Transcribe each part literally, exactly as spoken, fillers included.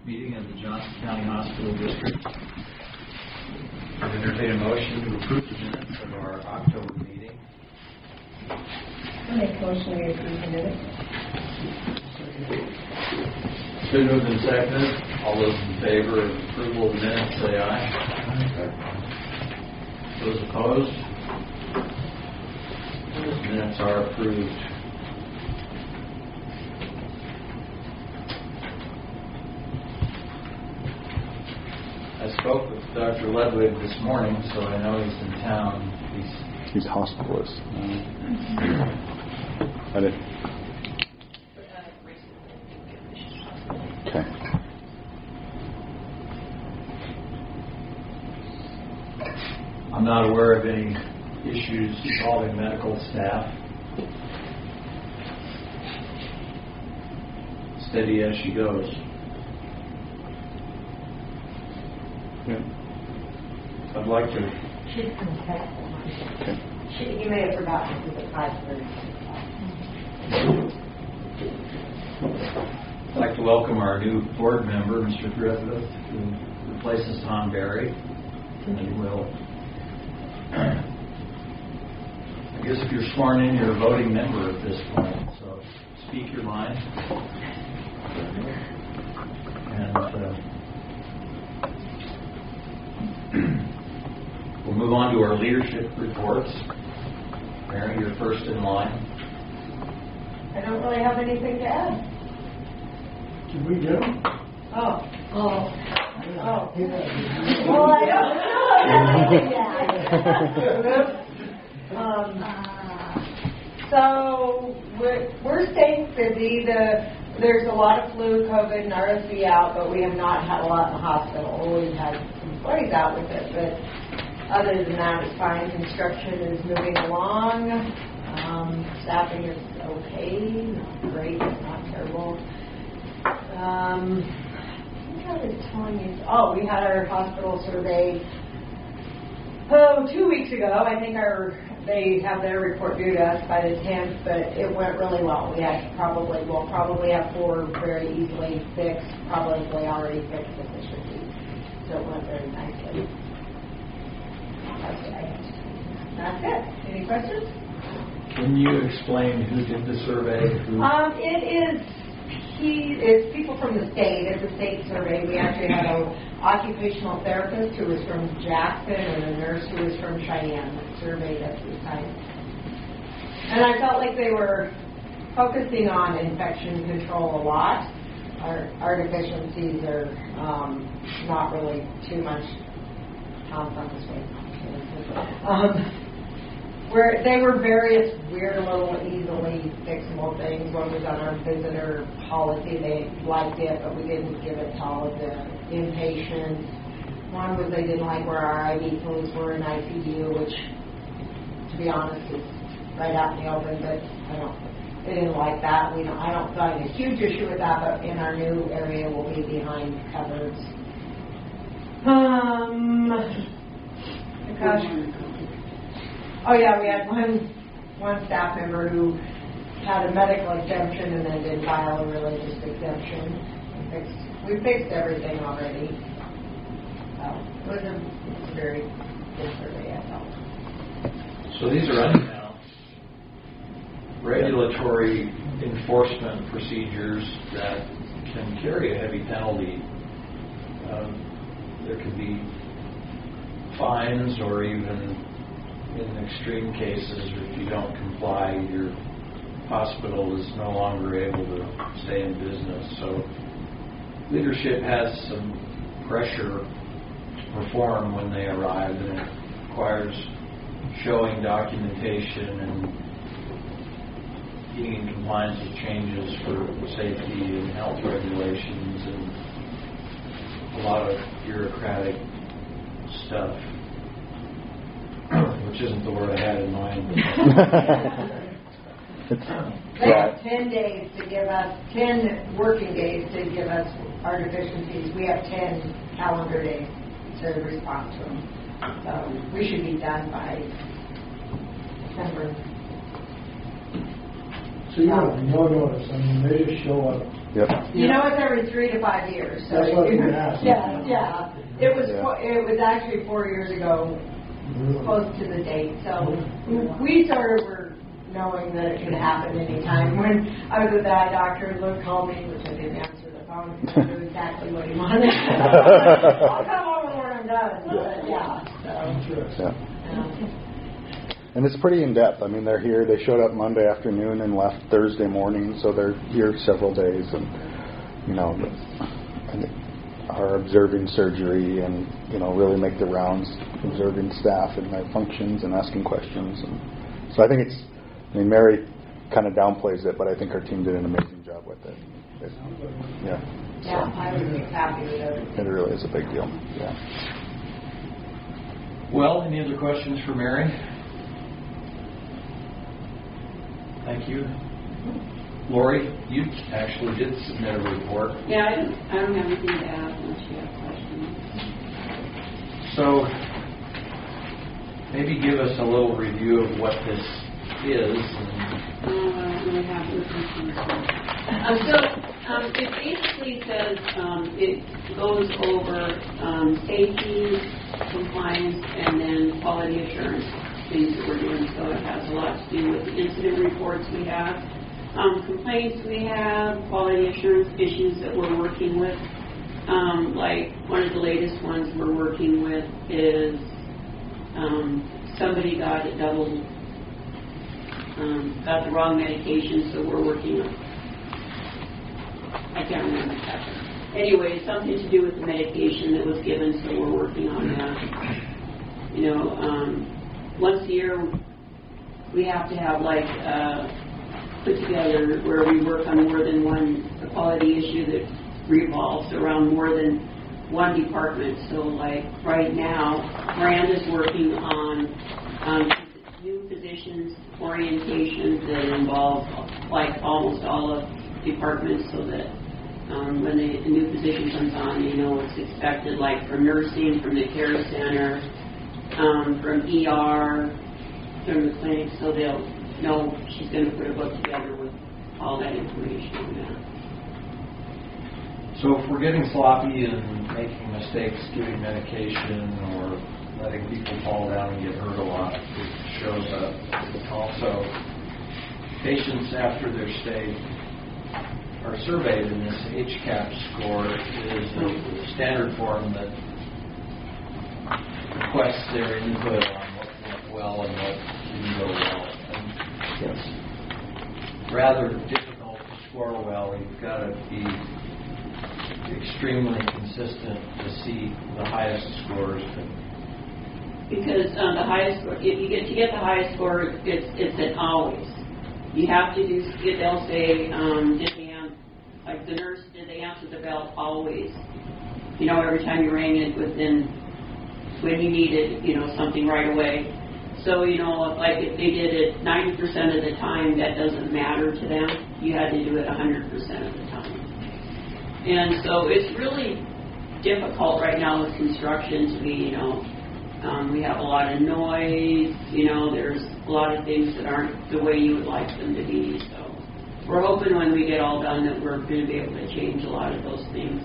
meeting of the Johnson County Hospital District. I entertain a motion to approve the minutes of our October meeting. I make a motion to approve the minutes. It's been moved and seconded. All those in favor of approval of the minutes say aye. Those opposed? Those minutes are approved. I spoke with Doctor Ludwig this morning, so I know he's in town. He's he's hospitalist. I did. Okay. I'm not aware of any issues involving medical staff. Steady as she goes. Yeah. I'd like to. She's from Texas. Okay. She, you may have forgotten this is a five thirty. I'd like to welcome our new board member, Mister Griffith, who replaces Tom Berry. And will. I guess if you're sworn in, you're a voting member at this point. So speak your mind. And uh, we'll move on to our leadership reports. Mary, you're first in line. I don't really have anything to add. Did we do? Oh. Oh. Oh. Well, I don't know. um, so we're, we're staying busy. The There's a lot of flu, COVID, and R S V out, but we have not had a lot in the hospital. We've had some employees out with it, but other than that, it's fine. Construction is moving along. Um, staffing is okay, not great, not terrible. Um, I was telling you, oh, we had our hospital survey, oh, two weeks ago. I think our they have their report due to us by the tenth, but it went really well. We had probably, we'll probably have four very easily fixed, probably already fixed efficiently. So it went very nicely. Okay. That's it. Any questions? Can you explain who did the survey? Who? Um, it is he is people from the state. It's a state survey. We actually had an occupational therapist who was from Jackson and a nurse who was from Cheyenne that surveyed us this time. And I felt like they were focusing on infection control a lot. Our, our deficiencies are um, not really too much. Tom's on this way. Um, Where they were various weird little easily fixable things. One was on our visitor policy. They liked it, but we didn't give it to all of the inpatients. One was they didn't like where our I V fluids were in I C U, which, to be honest, is right out in the open, but I don't, they didn't like that. We don't, I don't find a huge issue with that, but in our new area, we'll be behind cupboards. Um, gosh. Oh yeah, we had one one staff member who had a medical exemption and then did file a religious exemption. We fixed, we fixed everything already. So it was a, it was a very good survey, I felt. So these are unannounced regulatory enforcement procedures that can carry a heavy penalty. Um, there could be fines or even, in extreme cases, if you don't comply, your hospital is no longer able to stay in business. So leadership has some pressure to perform when they arrive, and it requires showing documentation and being in compliance with changes for safety and health regulations and a lot of bureaucratic stuff. Which isn't the word I had in mind. They have ten days to give us, ten working days to give us our deficiencies. We have ten calendar days to respond to them. So we should be done by December. So you have no notice. I mean, they just show up Yep. You know, it's every three to five years. So That's what you- we asked. Yeah, yeah. It was, Yeah. four- it was actually four years ago, close to the date. So we sort of were knowing that it could happen anytime. When I was with the eye doctor, Luke called me, which I didn't answer the phone, because I knew exactly what he wanted. I'll come over when I'm done. But yeah, so. Yeah. Um, And it's pretty in-depth. I mean, they're here. They showed up Monday afternoon and left Thursday morning, so they're here several days. And, you know, and are observing surgery and, you know, really make the rounds, observing staff and their functions and asking questions. And so I think it's, I mean, Mary kind of downplays it, but I think our team did an amazing job with it. it yeah. Yeah, So I was happy with it. it really is a big deal. Yeah. Well, any other questions for Mary? Thank you. Lori, you actually did submit a report. Yeah, I don't, I don't have anything to add unless you have questions. So maybe give us a little review of what this is. And No, I don't really have anything to um, So um, it basically says um, it goes over um, safety, compliance, and then quality assurance things that we're doing. So it has a lot to do with the incident reports we have, um, complaints we have, quality assurance issues that we're working with. Um, like one of the latest ones we're working with is um, somebody got a double, um, got the wrong medication, so we're working on, I can't remember exactly. Anyway, something to do with the medication that was given, so we're working on that. You know, um, once a year we have to have like uh, put together where we work on more than one a quality issue that revolves around more than one department. So like right now, Miranda's working on um, new positions, orientations that involve like almost all of departments, so that um, when the, a new position comes on, you know what's expected, like from nursing, from the care center, um, from E R, from the clinic, so they'll know she's going to put a book together with all that information on that. so if we're getting sloppy and making mistakes, giving medication or letting people fall down and get hurt a lot, it shows up. Also, patients after their stay are surveyed, and this H CAP score is a standard form that requests their input on what went well and what didn't go well. And it's rather difficult to score well. You've got to be extremely consistent to see the highest scores. Because um, the highest score, if you get to get the highest score, it's it's an always. You have to do. They'll say, um, did they answer, like the nurse, did they answer the bell always? You know, every time you rang it within when you needed, you know, something right away. So you know, like if they did it ninety percent of the time, that doesn't matter to them. You had to do it one hundred percent of the time. And so it's really difficult right now with construction to be, you know. Um, we have a lot of noise, you know, there's a lot of things that aren't the way you would like them to be. So we're hoping when we get all done that we're going to be able to change a lot of those things.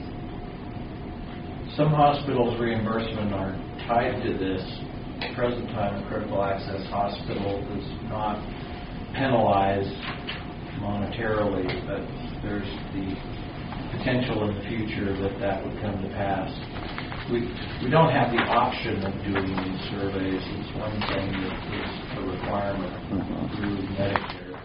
Some hospitals' reimbursement are tied to this. At the present time, a critical access hospital does not penalize monetarily, but there's the potential in the future that that would come to pass. We we don't have the option of doing these surveys. It's one thing that is a requirement Mhm. through Medicare.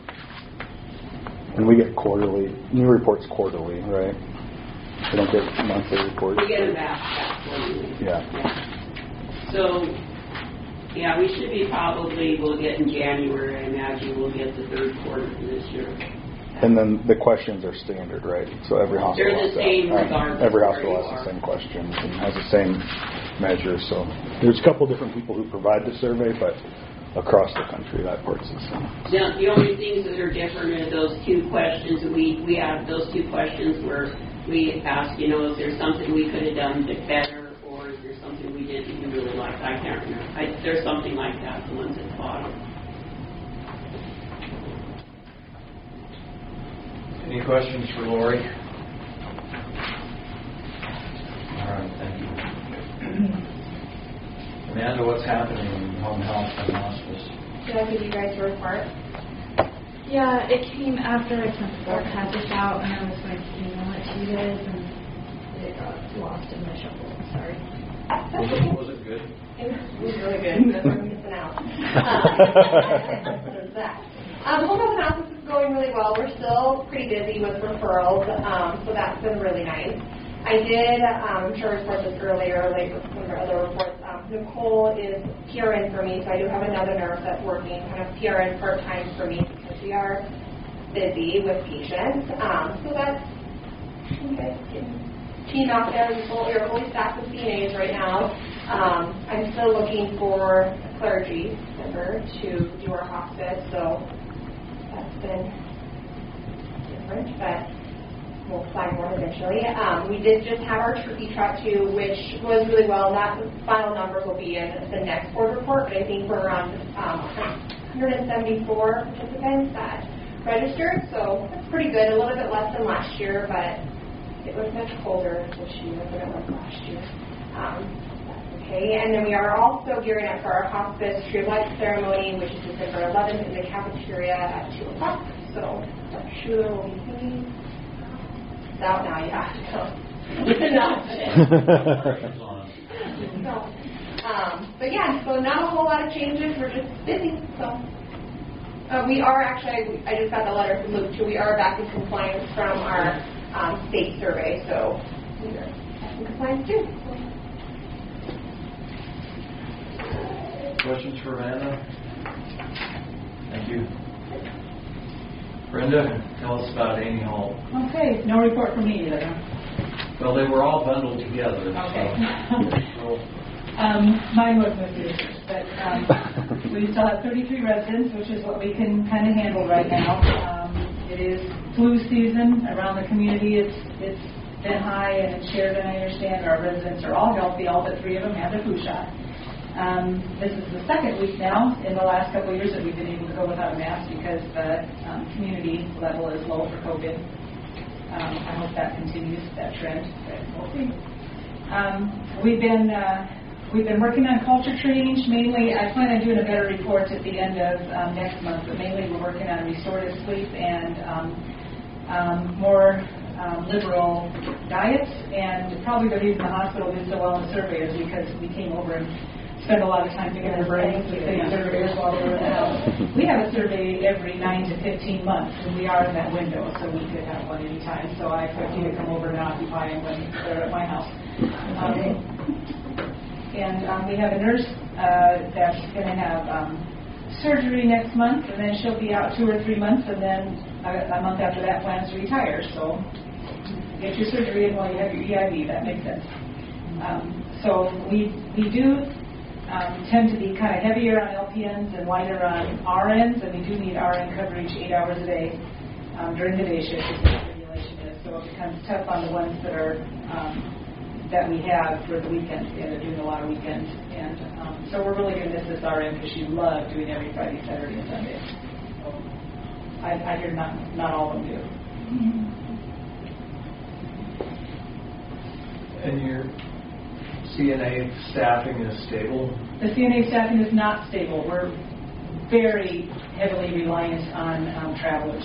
And we get quarterly, new reports quarterly, right? We don't get monthly reports. We get them back, back quarterly. Yeah. yeah. So, yeah, we should be probably, we'll get in January, I imagine we'll get the third quarter for this year. And then the questions are standard, right? So every hospital They're has the that. same Right. regardless Every of hospital where has you the are. same questions and has the same measures. So there's a couple different people who provide the survey, but across the country that part's the same. The, the only things that are different are those two questions. We we have those two questions where we ask, you know, is there something we could have done better, or is there something we didn't even really like? I can't remember. I, there's something like that, the ones at the bottom. Any questions for Lori? Amanda, what's happening in home health and hospice? Did I give you guys a report? Yeah, it came after I sent the board package out, and I was going to email it to you guys, and it got lost in my shuffle. Sorry. Was it, was it good? It was really good. That's what I'm missing out. Um, there's that. Um, home health and hospice is going really well. We're still pretty busy with referrals, um, so that's been really nice. I did, um, I'm sure I reported this earlier, like one of our other reports. Um, Nicole is P R N for me, so I do have another nurse that's working kind of P R N part-time for me because we are busy with patients. Um, so that's, you guys can team out there. We're fully, we're fully staffed with C N As right now. Um, I'm still looking for a clergy member to do our hospice, so that's been different, but we'll find one eventually. Um, we did just have our turkey trot too, which was really well. Not the final numbers will be in the next board report, but I think we're around um, one hundred seventy-four participants that registered, so that's pretty good. A little bit less than last year, but it was much colder this year than it was last year. Um, that's okay. And then we are also gearing up for our hospice tree of life ceremony, which is December eleventh in the cafeteria at two o'clock. So Doctor Schuler will be singing. It's out now, you have to go. so, um, but yeah, so not a whole lot of changes. We're just busy. So uh, we are actually, I, I just got the letter from Luke too. We are back in compliance from our um, state survey, so we are back in compliance too. Questions for Amanda? Thank you. Brenda, tell us about Amy Hall. Okay, no report from me either. Well, they were all bundled together. Okay. So, um, mine was mostly but um, we still have thirty-three residents, which is what we can kind of handle right now. Um, it is flu season around the community. It's it's been high and it's shared, and I understand our residents are all healthy. All but three of them have the flu shot. Um, this is the second week now in the last couple of years that we've been able to go without a mask because the um, community level is low for COVID. Um, I hope that continues, that trend, but we'll see. Um, we've been uh, we've been working on culture change. Mainly, I plan on doing a better report at the end of um, next month, but mainly we're working on restorative sleep and um, um, more um, liberal diets, and probably the reason the hospital did so well in the survey is because we came over and spend a lot of time picking their brains with the surveys while we were in the house. We have a survey every nine to fifteen months, and we are in that window, so we could have one anytime. So I expect you to come over and occupy them when they're at my house. Um, and um, we have a nurse uh, that's going to have um, surgery next month, and then she'll be out two or three months, and then a, a month after that plans to retire. So get your surgery in while you have your E I V. That makes sense. Um, so we we do. Um, tend to be kind of heavier on L P Ns and lighter on R Ns, and we do need R N coverage eight hours a day um, during the day shift, as the regulation is. So it becomes tough on the ones that are um, that we have for the weekends. We end up doing a lot of weekends, and um, so we're really going to miss this R N because she loved doing every Friday, Saturday, and Sunday. So I, I hear not not all of them do. and your C N A staffing is stable? The C N A staffing is not stable. We're very heavily reliant on um, travelers.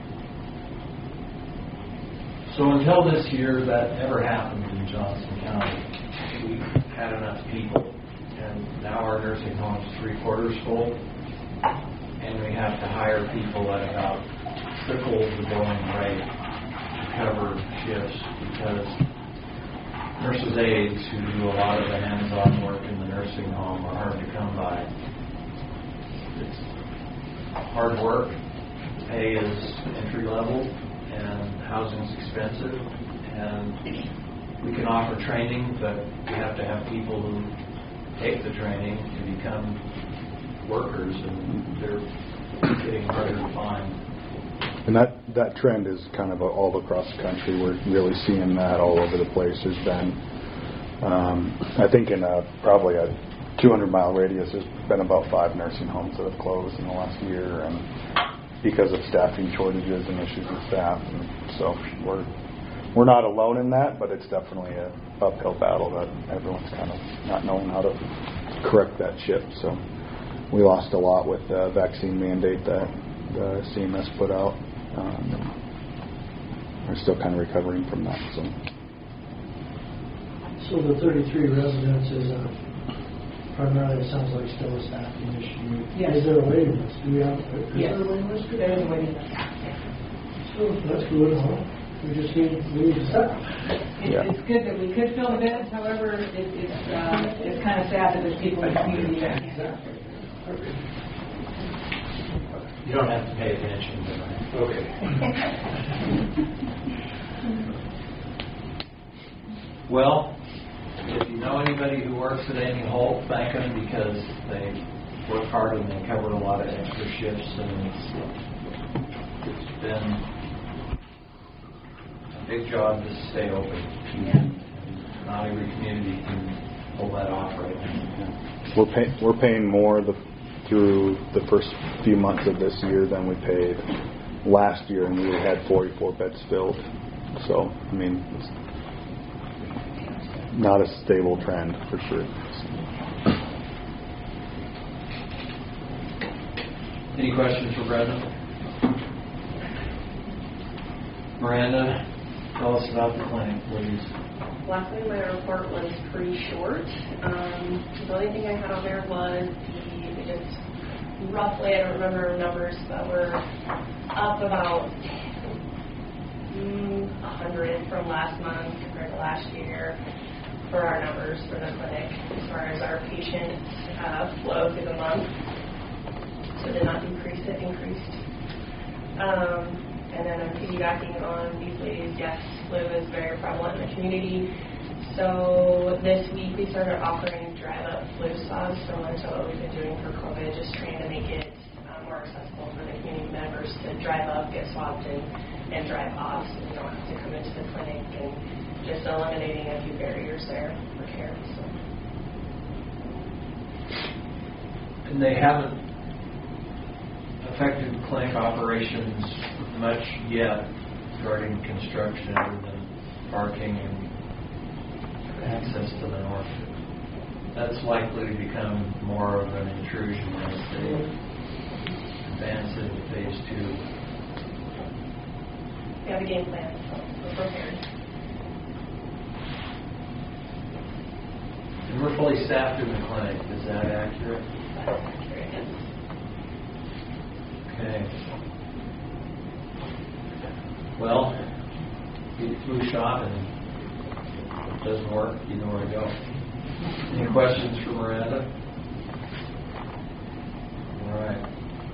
So until this year, that never happened in Johnson County. We had enough people, and now our nursing home is three quarters full, and we have to hire people at about triple the going rate to cover shifts because nurses' aides who do a lot of the hands-on work in the nursing home are hard to come by. It's hard work. The pay is entry level, and housing's expensive. And we can offer training, but we have to have people who take the training to become workers, and they're getting harder to find. And that, that trend is kind of all across the country. We're really seeing that all over the place. There's been, um, I think in a, probably a two hundred mile radius, there's been about five nursing homes that have closed in the last year, and because of staffing shortages and issues with staff. And so we're we're not alone in that, but it's definitely a uphill battle that everyone's kind of not knowing how to correct that ship. So we lost a lot with the vaccine mandate that the C M S put out. Um, we're still kind of recovering from that. So, So the thirty-three residences, uh, primarily it sounds like still a staffing issue. Yes. Is there a waiting list? Do we have, is Yes. there a waiting list? There is a waiting list. So that's good, huh? We just need, we need to staff. It- Yeah. It's good that we could fill the beds, however, it- it's, uh, it's kind of sad that there's people in the community that can't. Exactly. You don't have to pay attention tonight. Okay. Well, if you know anybody who works at Amy Holt, thank them because they work hard and they cover a lot of extra shifts, and it's, it's been a big job to stay open. And not every community can pull that off right now. we're pay, we're paying more the, through the first few months of this year than we paid last year, and we had forty-four beds filled. So, I mean, it's not a stable trend for sure. Any questions for Brenda? Miranda, tell us about the clinic, please. Last week my report was pretty short. Um, the only thing I had on there was the, just roughly, I don't remember numbers, but we're up about mm, one hundred from last month compared to last year for our numbers for the clinic as far as our patient uh, flow through the month. So did not decrease, it increased. Um, and then I'm piggybacking on these ladies. Yes, flu is very prevalent in the community. So this week we started offering drive-up flu swabs similar to what we've been doing for COVID, just trying to make it uh, more accessible for the community members to drive up, get swabbed, and, and drive off, so you don't have to come into the clinic, and just eliminating a few barriers there for care. So. And they haven't affected clinic operations much yet regarding construction other than parking and access to the north. That's likely to become more of an intrusion as they advance into phase two. We have a game plan, so we're prepared. And we're fully staffed in the clinic. Is that accurate? That's accurate, yes. Okay. Well, get your flu shot, and if it doesn't work, you know where to go. Any questions for Miranda? All right.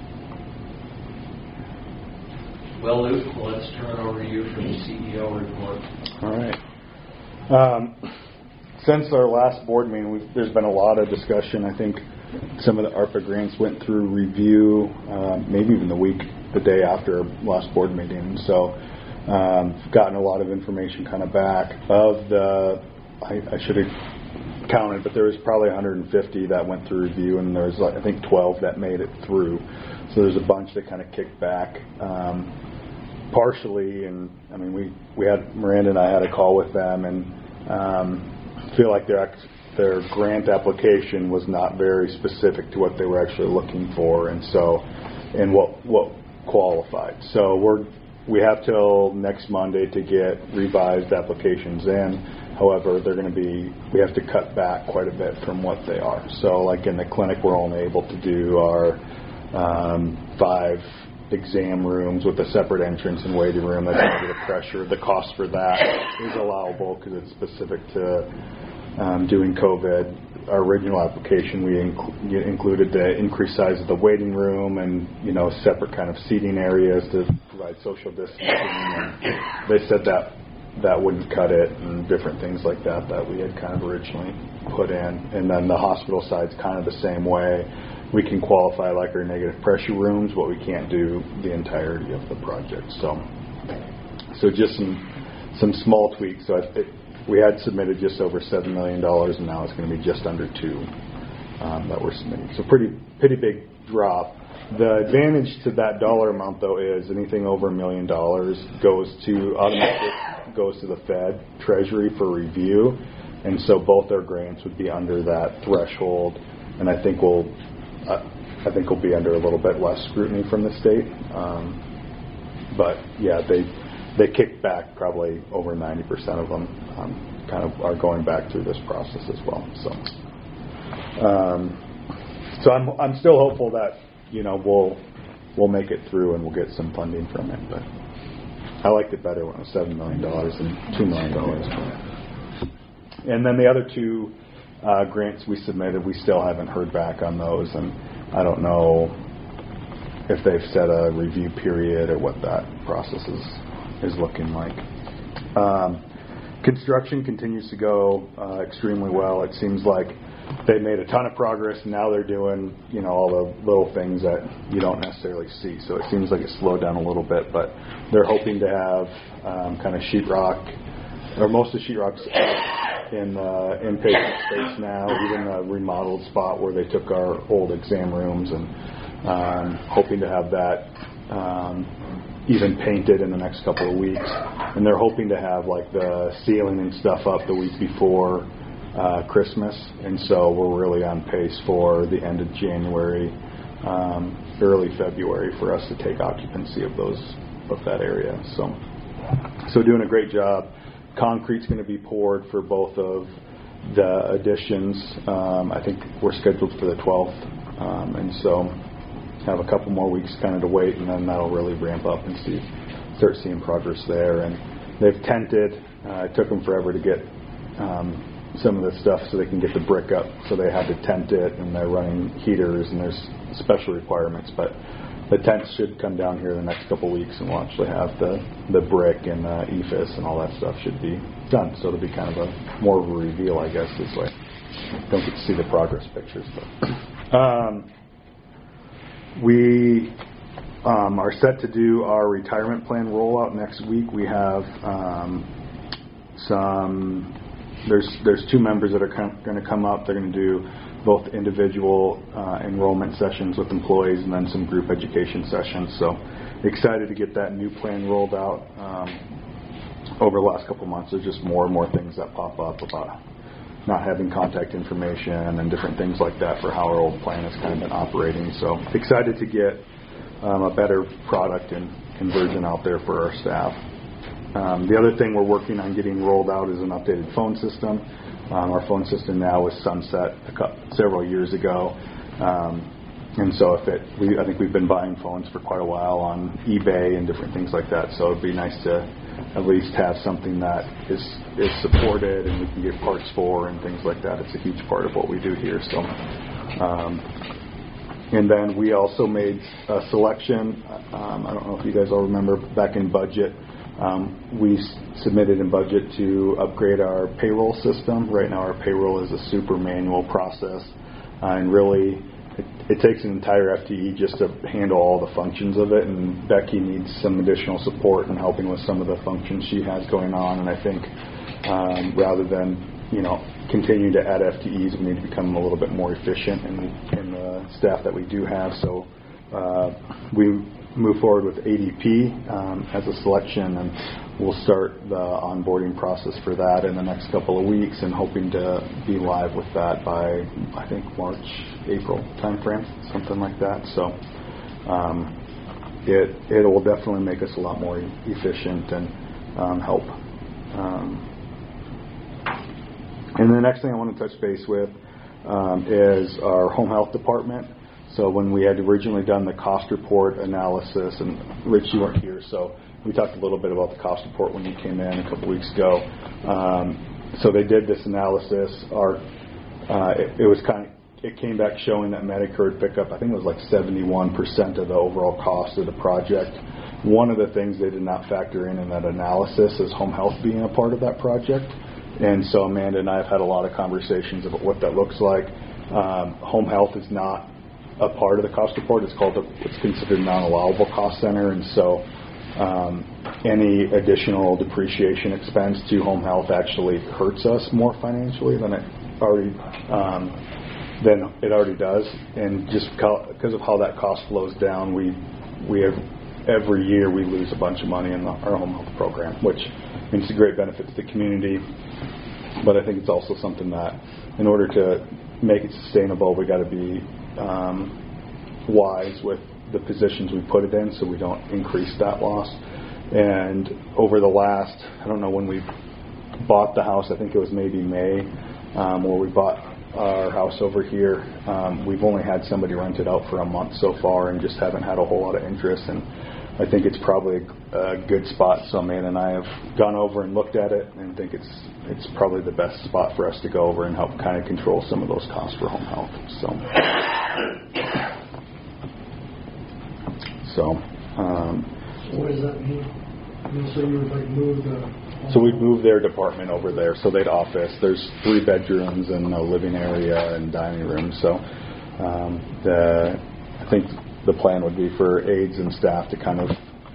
Well, Luke, well, let's turn it over to you for the C E O report. All right. Um, since our last board meeting, we've, there's been a lot of discussion. I think some of the ARPA grants went through review, uh, maybe even the week, the day after our last board meeting. So um, gotten a lot of information kind of back. Of the, I, I should have counted, but there was probably one hundred fifty that went through review, and there's I think twelve that made it through. So there's a bunch that kind of kicked back. Um, partially, and I mean, we, we had, Miranda and I had a call with them, and um, feel like their their grant application was not very specific to what they were actually looking for, and so, and what what qualified. So we're we have till next Monday to get revised applications in. However, they're going to be, we have to cut back quite a bit from what they are. So like in the clinic, we're only able to do our um, five exam rooms with a separate entrance and waiting room. That's negative pressure. The cost for that is allowable because it's specific to um, doing COVID. Our original application, we inc- included the increased size of the waiting room and, you know, separate kind of seating areas to provide social distancing. And they said that that wouldn't cut it, and different things like that that we had kind of originally put in. And then the hospital side's kind of the same way. We can qualify like our negative pressure rooms, but we can't do the entirety of the project. So, so just some some small tweaks. So I, it, we had submitted just over seven million dollars, and now it's going to be just under two um, that we're submitting. So pretty pretty big drop. The advantage to that dollar amount, though, is anything over a million dollars goes to automatically goes to the Fed Treasury for review, and so both our grants would be under that threshold and I think we'll uh, I think we'll be under a little bit less scrutiny from the state. Um, but yeah, they they kicked back probably over ninety percent of them. Um, kind of are going back through this process as well. So, um, so I'm I'm still hopeful that you know we'll we'll make it through and we'll get some funding from it. But I liked it better when it was seven million dollars than two million dollars. And then the other two uh, grants we submitted, we still haven't heard back on those, and I don't know if they've set a review period or what that process is is looking like. Um, Construction continues to go uh, extremely well. It seems like they made a ton of progress, and now they're doing, you know, all the little things that you don't necessarily see. So it seems like it slowed down a little bit, but they're hoping to have um, kind of sheetrock, or most of the sheetrock's in the inpatient space now, even the remodeled spot where they took our old exam rooms, and um, hoping to have that um, even painted in the next couple of weeks. And they're hoping to have like the ceiling and stuff up the week before uh, Christmas. And so we're really on pace for the end of January, um, early February for us to take occupancy of those of that area. So, so doing a great job. Concrete's going to be poured for both of the additions. Um, I think we're scheduled for the twelfth, um, and so have a couple more weeks kind of to wait, and then that'll really ramp up and see, start seeing progress there. And they've tented. Uh, it took them forever to get um, some of the stuff so they can get the brick up, so they had to tent it, and they're running heaters, and there's special requirements. But the tents should come down here in the next couple of weeks, and we'll actually have the, the brick and uh, E F I S and all that stuff should be done. So it'll be kind of a more of a reveal, I guess, this way. Don't get to see the progress pictures, but. Um, We um, are set to do our retirement plan rollout next week. We have um, some. There's there's two members that are com- going to come up. They're going to do both individual uh, enrollment sessions with employees and then some group education sessions. So excited to get that new plan rolled out. Um, over the last couple of months, there's just more and more things that pop up about not having contact information and different things like that for how our old plan has kind of been operating. So excited to get um, a better product and conversion out there for our staff. Um, the other thing we're working on getting rolled out is an updated phone system. Um, our phone system now was sunset a couple, several years ago. Um, and so if it, we, I think we've been buying phones for quite a while on eBay and different things like that. So it'd be nice to at least have something that is is supported and we can get parts for and things like that. It's a huge part of what we do here. So, um, and then we also made a selection. Um, I don't know if you guys all remember back in budget, um, we s- submitted in budget to upgrade our payroll system. Right now, our payroll is a super manual process, uh, and really. It, it takes an entire F T E just to handle all the functions of it, and Becky needs some additional support in helping with some of the functions she has going on. And I think um, rather than you know continue to add F T Es, we need to become a little bit more efficient in, in the staff that we do have. So uh, we move forward with A D P um, as a selection, and we'll start the onboarding process for that in the next couple of weeks, and hoping to be live with that by I think March, April timeframe, something like that. So um, it it will definitely make us a lot more efficient and um, help. Um, and the next thing I want to touch base with um, is our home health department. So when we had originally done the cost report analysis, and Rich, you weren't here, so we talked a little bit about the cost report when you came in a couple weeks ago. Um, so they did this analysis. Our uh, it, it was kind of it came back showing that Medicare would pick up, I think it was like seventy-one percent of the overall cost of the project. One of the things they did not factor in in that analysis is home health being a part of that project. And so Amanda and I have had a lot of conversations about what that looks like. Um, home health is not a part of the cost report. It's called a, it's considered non-allowable cost center, and so um, any additional depreciation expense to home health actually hurts us more financially than it already um, than it already does. And just because of how that cost flows down, we we have every year we lose a bunch of money in the, our home health program, which means a great benefit to the community. but I think it's also something that, in order to make it sustainable, we got to be um, wise with the positions we put it in, so we don't increase that loss. And over the last, I don't know when we bought the house, I think it was maybe May, um, where we bought our house over here. Um, we've only had somebody rent it out for a month so far, and just haven't had a whole lot of interest. And I think it's probably a, a good spot. So Amanda and I have gone over and looked at it, and think it's it's probably the best spot for us to go over and help kind of control some of those costs for home health. So, so. Um, So what does that mean? I mean, so you would like move the... So we'd move their department over there, so they'd office. There's three bedrooms and a living area and dining room. So um, the, I think the plan would be for aides and staff to kind of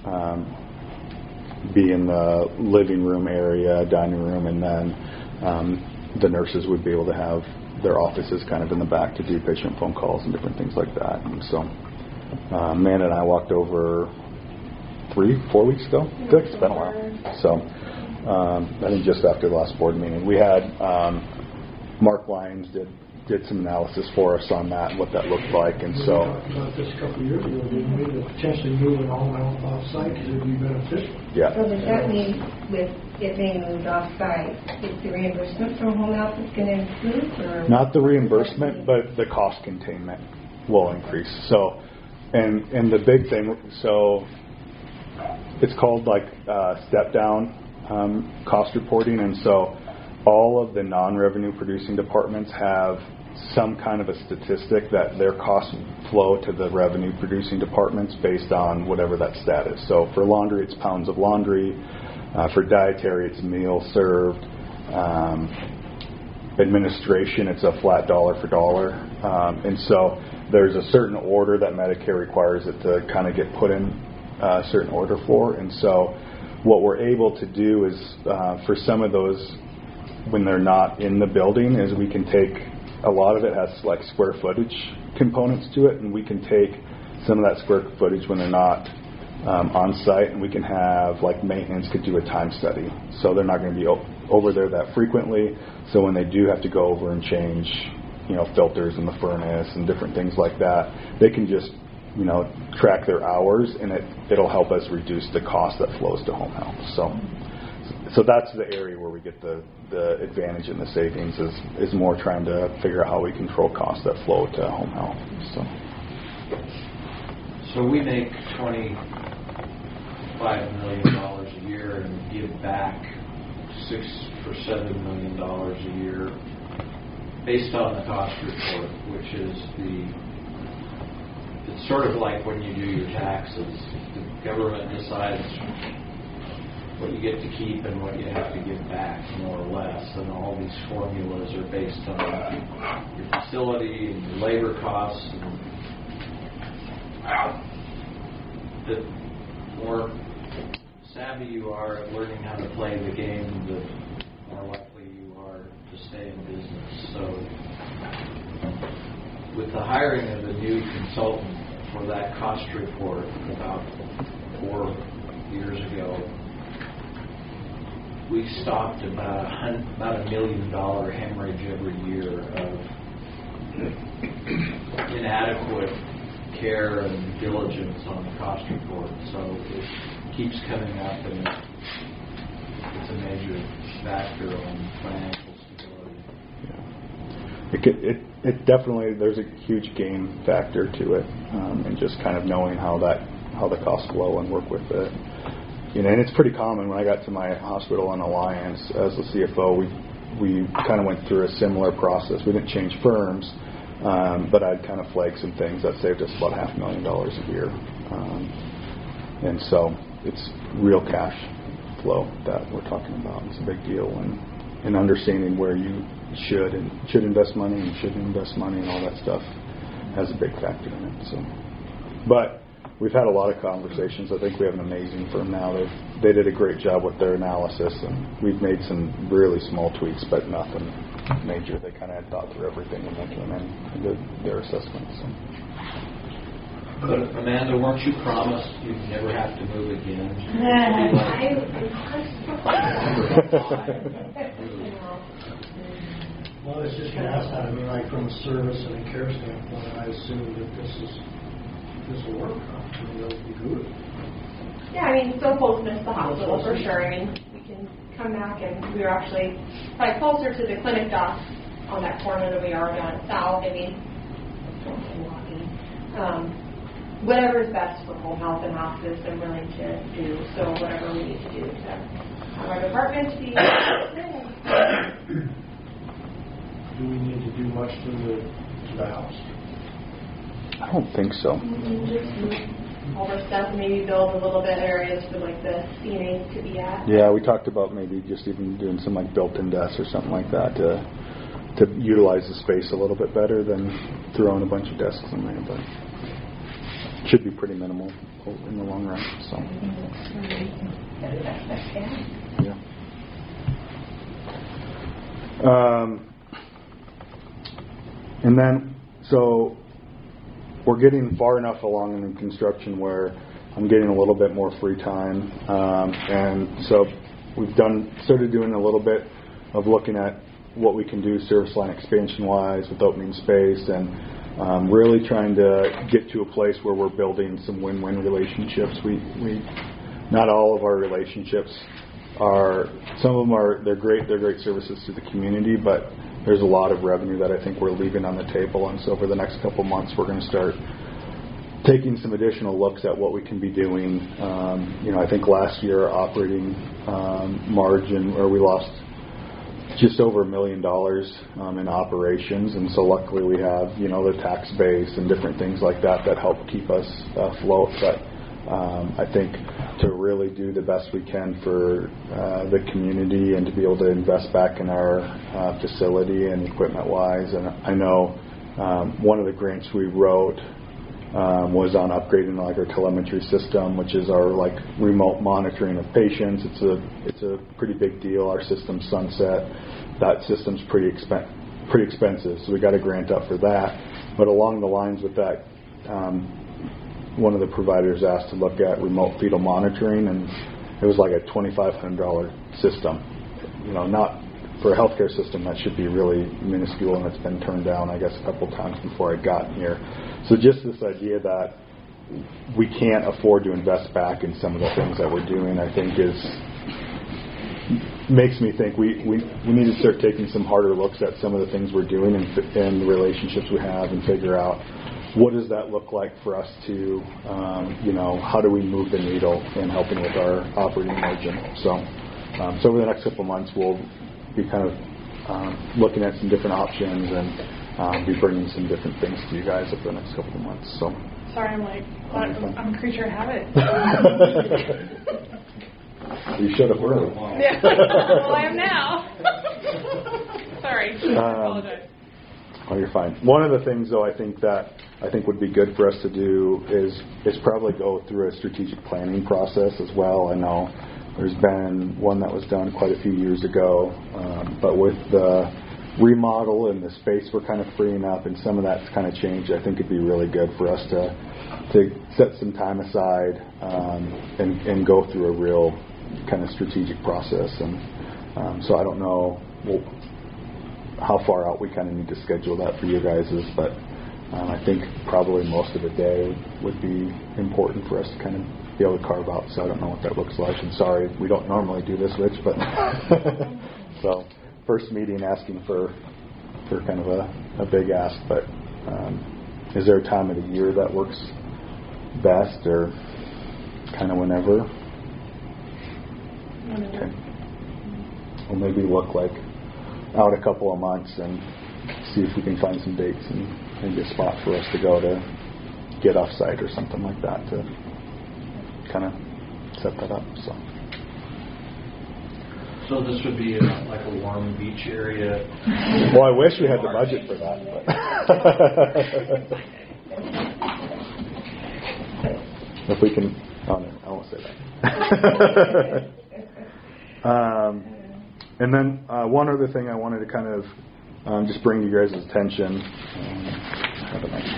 um, be in the living room area, dining room, and then um, the nurses would be able to have their offices kind of in the back to do patient phone calls and different things like that. And so uh, Amanda and I walked over three, four weeks ago. I feel like it's been a while. So um, I think just after the last board meeting, we had um, Mark Lyons did did some analysis for us on that, what that looked like, and We so talked about this a couple of years ago, didn't we, to potentially moving home health off-site because it would be beneficial. yeah. So does that mean with it being moved off-site, is the reimbursement from home health is going to improve? Or Not the reimbursement, but the cost containment will increase. So, and and the big thing, so it's called like uh, step down um, cost reporting, and so all of the non-revenue producing departments have some kind of a statistic that their costs flow to the revenue producing departments based on whatever that stat is. So for laundry, it's pounds of laundry. Uh, for dietary, it's meal served. Um, administration, it's a flat dollar for dollar. Um, and so there's a certain order that Medicare requires it to kind of get put in a certain order for. And so what we're able to do is uh, for some of those, when they're not in the building, is we can take, a lot of it has like square footage components to it, and we can take some of that square footage when they're not um, on site, and we can have like maintenance could do a time study. So they're not going to be o- over there that frequently. So when they do have to go over and change, you know, filters in the furnace and different things like that, they can just, you know, track their hours, and it, it'll help us reduce the cost that flows to home health. So so that's the area where we get the, the advantage and the savings is, is more trying to figure out how we control costs that flow to home health. So So we make twenty-five million dollars a year and give back six or seven million dollars a year based on the cost report, which is the, it's sort of like when you do your taxes. The government decides what you get to keep and what you have to give back, more or less. And all these formulas are based on your facility and your labor costs. And the more savvy you are at learning how to play the game, the more likely you are to stay in business. So with the hiring of the new consultant for that cost report about four years ago, we stopped about a, hun- about a million dollar hemorrhage every year of inadequate care and diligence on the cost report. So it keeps coming up, and it's, it's a major factor on financial stability. yeah. it, could, it it definitely, there's a huge gain factor to it, um, and just kind of knowing how that how the costs flow and work with it. You know, and it's pretty common. When I got to my hospital in Alliance as the C F O, we we kind of went through a similar process. We didn't change firms, um, but I'd kind of flagged some things that saved us about half a million dollars a year. Um, and so it's real cash flow that we're talking about. It's a big deal, and, and understanding where you should and should invest money and shouldn't invest money and all that stuff has a big factor in it. So, but we've had a lot of conversations. I think we have an amazing firm now. They they did a great job with their analysis, and we've made some really small tweaks, but nothing major. They kind of had thought through everything when they came in and did their assessment. So. But Amanda, weren't you promised you'd never have to move again? Well, I was just going to ask that. I mean, like from a service and a care standpoint, I assume that this is, this will work. Huh? I mean, that'll be good. Yeah, I mean, so closeness to the hospital for sure. I mean, we can come back and we were actually probably closer to the clinic docs on that corner than we are down south. I mean, walking. Um, whatever is best for home health and hospice, I'm willing to do. So whatever we need to do to have our department be. Do we need to do much to the, to the house? I don't think so. All the stuff, maybe build a little bit areas for like the C N As to be at. Yeah, we talked about maybe just even doing some like built-in desks or something like that to to utilize the space a little bit better than throwing a bunch of desks in there, but it should be pretty minimal in the long run. So, yeah. Um, and then, so we're getting far enough along in the construction where I'm getting a little bit more free time, um, and so we've done started doing a little bit of looking at what we can do service line expansion wise with opening space, and um, really trying to get to a place where we're building some win-win relationships. We we not all of our relationships are, some of them are they're great they're great services to the community, but there's a lot of revenue that I think we're leaving on the table, and so for the next couple months we're going to start taking some additional looks at what we can be doing. Um, you know, I think last year our operating um, margin, where we lost just over a million dollars um, in operations, and so luckily we have, you know, the tax base and different things like that that help keep us uh, afloat. But um, I think to really do the best we can for uh, the community and to be able to invest back in our uh, facility and equipment-wise, and I know um, one of the grants we wrote Um, was on upgrading like our telemetry system, which is our like remote monitoring of patients. It's a it's a pretty big deal. Our system's sunset. That system's pretty expen- pretty expensive, so we got a grant up for that. But along the lines with that, um, one of the providers asked to look at remote fetal monitoring, and it was like a twenty-five hundred dollars system. You know, not for a healthcare system, that should be really minuscule, and it's been turned down, I guess, a couple times before I'd gotten here. So just this idea that we can't afford to invest back in some of the things that we're doing, I think is makes me think we, we, we need to start taking some harder looks at some of the things we're doing and, and the relationships we have, and figure out what does that look like for us to, um, you know, how do we move the needle in helping with our operating margin. So, um, so over the next couple of months, we'll be kind of um, looking at some different options, and um, be bringing some different things to you guys over the next couple of months. So, sorry, I'm like, I'm, I'm a creature of habit. You showed up early. Yeah. Well, I am now. Sorry. I Um, apologize. Oh, you're fine. One of the things, though, I think that I think would be good for us to do is is probably go through a strategic planning process as well. I know there's been one that was done quite a few years ago, um, but with the remodel and the space we're kind of freeing up, and some of that's kind of changed, I think it'd be really good for us to to set some time aside um, and, and go through a real kind of strategic process. And um, so I don't know well, how far out we kind of need to schedule that for you guys is, but um, I think probably most of the day would be important for us to kind of be able to carve out. So I don't know what that looks like. And sorry, we don't normally do this, Rich, but so first meeting asking for for kind of a, a big ask. But um, is there a time of the year that works best, or kind of whenever? Okay. We'll maybe look like out a couple of months and see if we can find some dates and maybe a spot for us to go to get off site or something like that to kind of set that up. So, so this would be uh, like a warm beach area. Well, I wish we had the budget for that. But if we can, oh no, I won't say that. um, and then uh, one other thing I wanted to kind of um, just bring to your guys' attention. Um, how do I-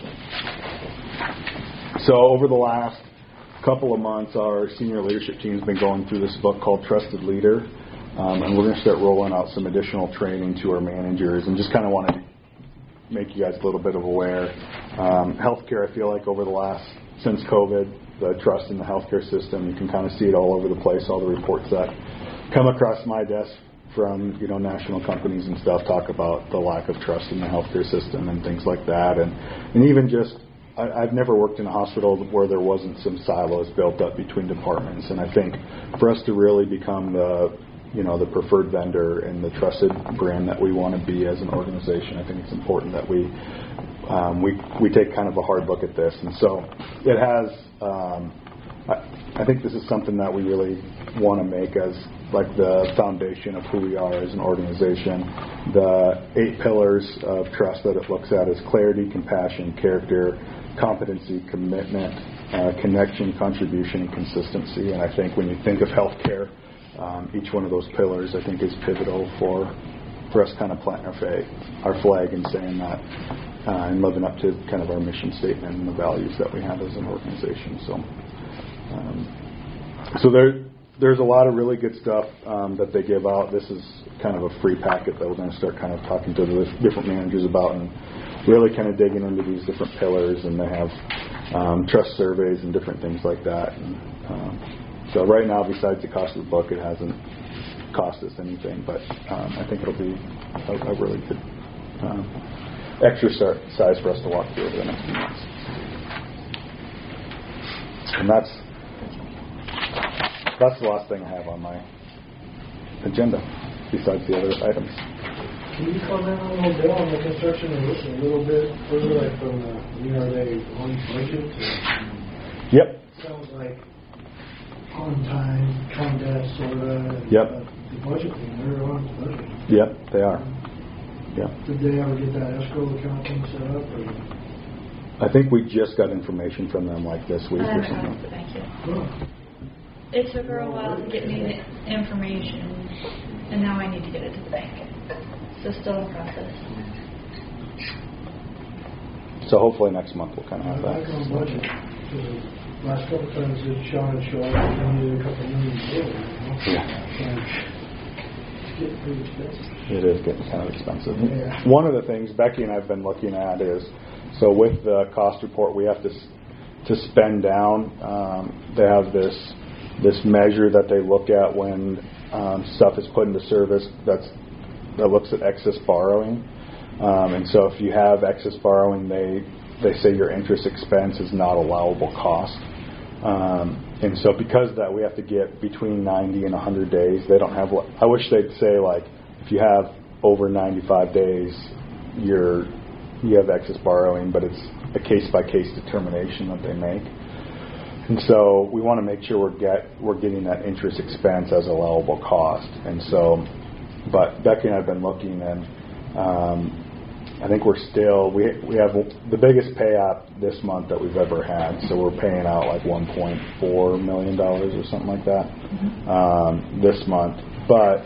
so over the last couple of months, our senior leadership team has been going through this book called Trusted Leader. Um, and we're going to start rolling out some additional training to our managers, and just kind of want to make you guys a little bit of aware. Um, healthcare, I feel like over the last, since COVID, the trust in the healthcare system, you can kind of see it all over the place. All the reports that come across my desk from, you know, national companies and stuff talk about the lack of trust in the healthcare system and things like that. And, and even just, I, I've never worked in a hospital where there wasn't some silos built up between departments. And I think for us to really become the, you know, the preferred vendor and the trusted brand that we want to be as an organization, I think it's important that we um, we we take kind of a hard look at this. And so it has, um, I, I think this is something that we really want to make as like the foundation of who we are as an organization. The eight pillars of trust that it looks at is clarity, compassion, character, competency, commitment, uh, connection, contribution, and consistency. And I think when you think of healthcare, Um, each one of those pillars, I think, is pivotal for for us kind of planting our flag, our flag and saying that uh, and living up to kind of our mission statement and the values that we have as an organization. So, um, so there there's a lot of really good stuff um, that they give out. This is kind of a free packet that we're going to start kind of talking to the different managers about and really kind of digging into these different pillars. And they have um, trust surveys and different things like that. And, um, So right now, besides the cost of the book, it hasn't cost us anything, but um, I think it'll be a, a really good um, exercise for us to walk through over the next few months. And that's that's the last thing I have on my agenda, besides the other items. Can you comment a little bit on the construction and listen a little bit further, like from the, you know, are they on budget? Yep. Sounds like on time, come down, sort of. Yep. Uh, the budget thing, they're on the budget. Yep, they are. Yep. Did they ever get that escrow account thing set up? Or? I think we just got information from them like this week or I something. don't know, thank you. Oh. It took her a while to get me the information, and now I need to get it to the bank. So still in process. So hopefully next month we'll kind of have Back that. on budget. So last couple times it shot and shot, and then did a couple million dollars. You know? Yeah. And it's getting pretty expensive. It is getting kind of expensive. Yeah. One of the things Becky and I have been looking at is, so with the cost report, we have to to spend down. Um, they have this this measure that they look at when um, stuff is put into service. That's that looks at excess borrowing. Um, and so if you have excess borrowing, they they say your interest expense is not allowable cost. Um, and so because of that, we have to get between ninety and one hundred days. They don't have, I wish they'd say, like, if you have over ninety-five days, you're, you have excess borrowing, but it's a case-by-case determination that they make. And so we want to make sure we're, get, we're getting that interest expense as allowable cost. And so, but Becky and I have been looking, and um, I think we're still, we we have the biggest payout this month that we've ever had. So we're paying out like one point four million dollars or something like that mm-hmm. um, this month. But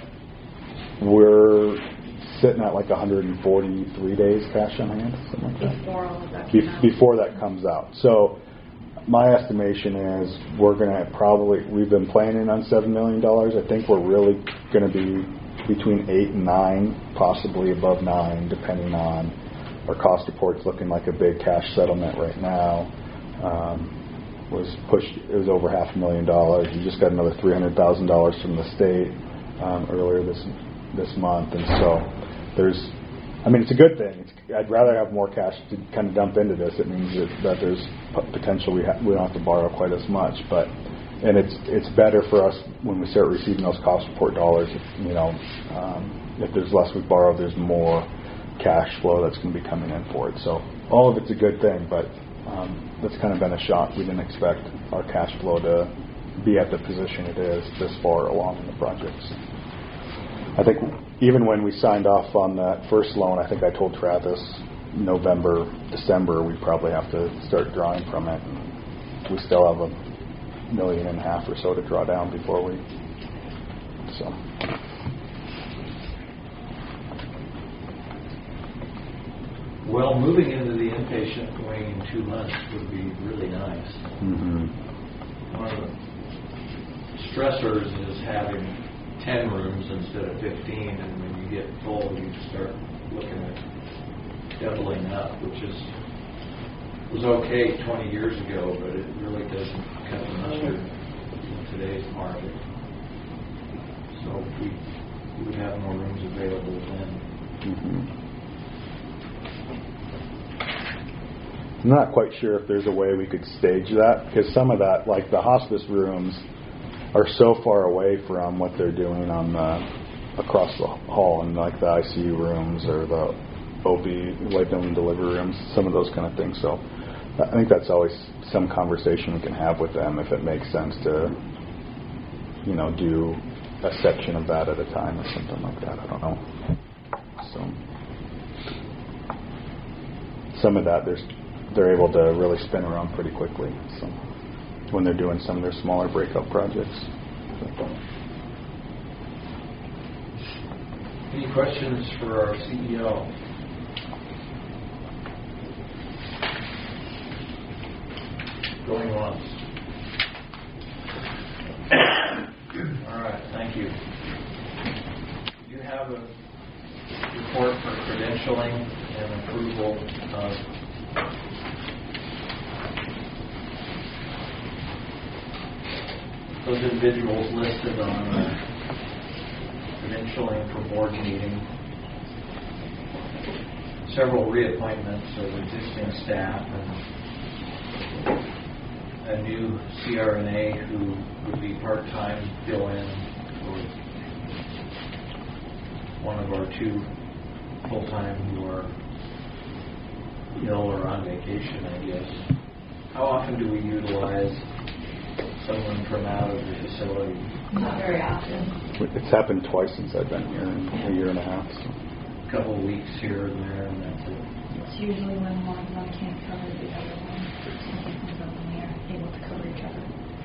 we're sitting at like one hundred forty-three days cash on hand, something like that. Before all of that Be- comes out. Before that comes out. So my estimation is we're going to probably, we've been planning on seven million dollars. I think we're really going to be between eight and nine, possibly above nine, depending on our cost reports. Looking like a big cash settlement right now. Um, was pushed. It was over half a million dollars. We just got another three hundred thousand dollars from the state um, earlier this this month, and so there's. I mean, it's a good thing. It's, I'd rather have more cash to kind of dump into this. It means that, that there's potential we ha- we don't have to borrow quite as much, but. And it's it's better for us when we start receiving those cost report dollars. If, you know, um, if there's less we borrow, there's more cash flow that's going to be coming in for it. So all of it's a good thing, but um, that's kind of been a shock. We didn't expect our cash flow to be at the position it is this far along in the projects. I think even when we signed off on that first loan, I think I told Travis November, December, we probably have to start drawing from it. We still have a million and a half or so to draw down before we so well, moving into the inpatient wing in two months would be really nice. mm-hmm. One of the stressors is having ten rooms instead of fifteen, and when you get full, you start looking at doubling up, which is was okay twenty years ago, but it really doesn't cut the mustard in today's market. So we, we would have more rooms available then. Mm-hmm. I'm not quite sure if there's a way we could stage that, because some of that, like the hospice rooms, are so far away from what they're doing on the across the hall, and like the I C U rooms or the O B, labor and delivery rooms, some of those kind of things. So I think that's always some conversation we can have with them if it makes sense to, you know, do a section of that at a time or something like that. I don't know. So some of that there's they're able to really spin around pretty quickly. So when they're doing some of their smaller breakout projects. Any questions for our C E O? Going once. All right, thank you. You have a report for credentialing and approval of those individuals listed on uh, credentialing for board meeting. Several reappointments of existing staff and a new C R N A who would be part-time fill-in for one of our two full-time who are ill or on vacation, I guess. How often do we utilize someone from out of the facility? Not very often. It's happened twice since I've been here in a year and a half. So. A couple of weeks here and there, and that's it. It's usually when one of them can't cover the other one. Something comes up and we are able to cover each other.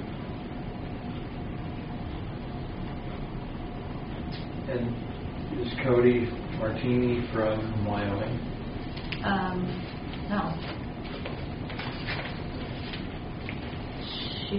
And is Cody Martini from Wyoming? Um, no. She,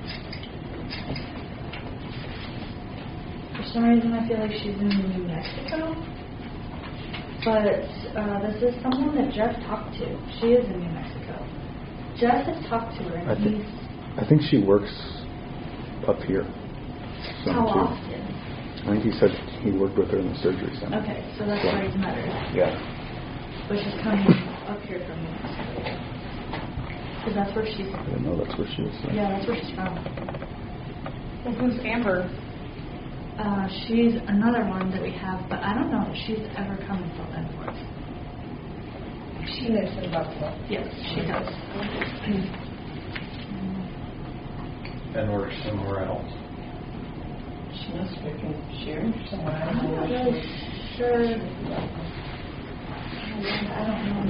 for some reason, I feel like she's in New Mexico. But uh, this is someone that Jeff talked to. She is in New Mexico. Jeff has talked to her, and I think, he's... I think she works up here. some How too. often? I think he said he worked with her in the surgery center. Okay, so that's So, where he's met her. Yeah. But she's coming up here from New Mexico. Because that's where she's... I didn't know that's where she was. So. Yeah, that's where she's from. Well, who's Amber? Uh, she's another one that we have, but I don't know if she's ever come and filled in for us. She lives in Buffalo. Yes, she does. And works somewhere else? She must be from Sharon somewhere. I I'm don't not know. really sure. I don't know.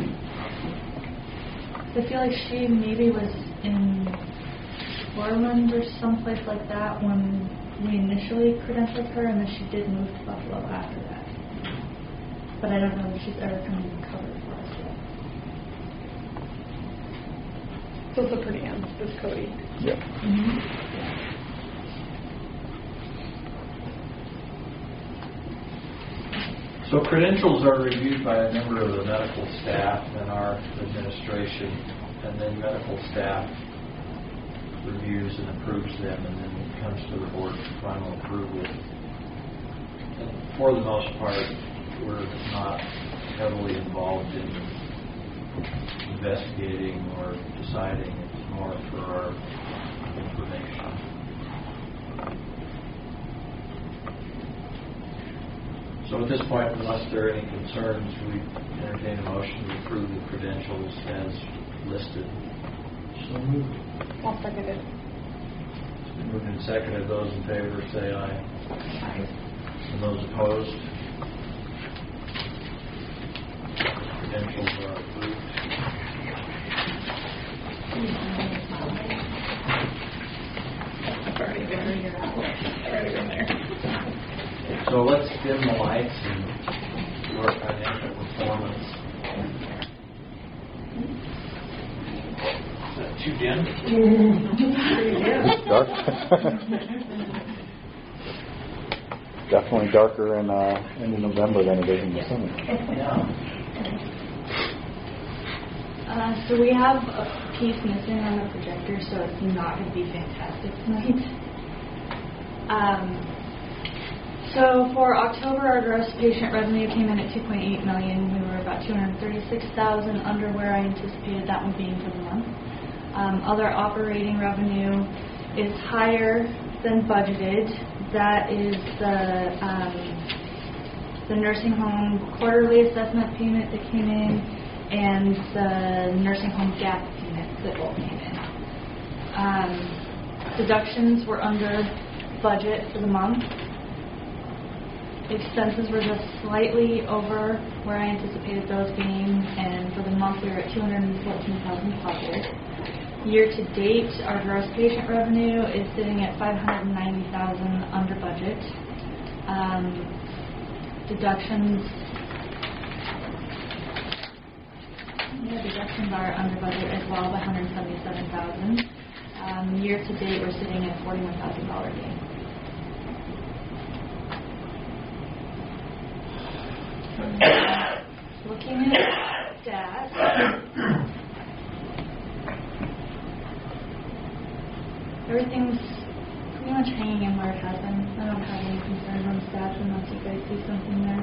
I feel like she maybe was in Portland or someplace like that when we initially credentialed her, and then she did move to Buffalo after that. But I don't know if she's ever come and covered for us yet. So it's a pretty end. This Cody. Yeah. Mm-hmm. So credentials are reviewed by a member of the medical staff and our administration, and then medical staff reviews and approves them, and then it comes to the board for final approval. And for the most part, we're not heavily involved in investigating or deciding. It's more for our information. So at this point, unless there are any concerns, we entertain a motion to approve the credentials as listed. So moved. I'll second it. It's been moved and seconded. Those in favor say aye. Aye. And those opposed? Credentials are approved. I've already been there. I've already been there. So let's dim the lights and do our financial performance. Is that too dim? Dark. definitely darker in uh, in November than it is in December. Yeah. Uh, so we have a piece missing on the projector, so it's not going to be fantastic tonight. Um, so for October, our gross patient revenue came in at two point eight million. We were about two hundred thirty-six thousand under where I anticipated that one being for the month. Um, other operating revenue is higher than budgeted. That is the um, the nursing home quarterly assessment payment that came in, and the nursing home gap payment that both came in. Um, deductions were under budget for the month. Expenses were just slightly over where I anticipated those being, and for the month we were at two hundred fourteen thousand positive. Year to date, our gross patient revenue is sitting at five hundred ninety thousand under budget. Um, deductions, yeah, deductions are under budget as well by one hundred seventy-seven thousand. Um, year to date, we're sitting at forty-one thousand dollars gain. Looking at stats, everything's pretty much hanging in where it has been. I don't have any concerns on stats unless you guys see something there.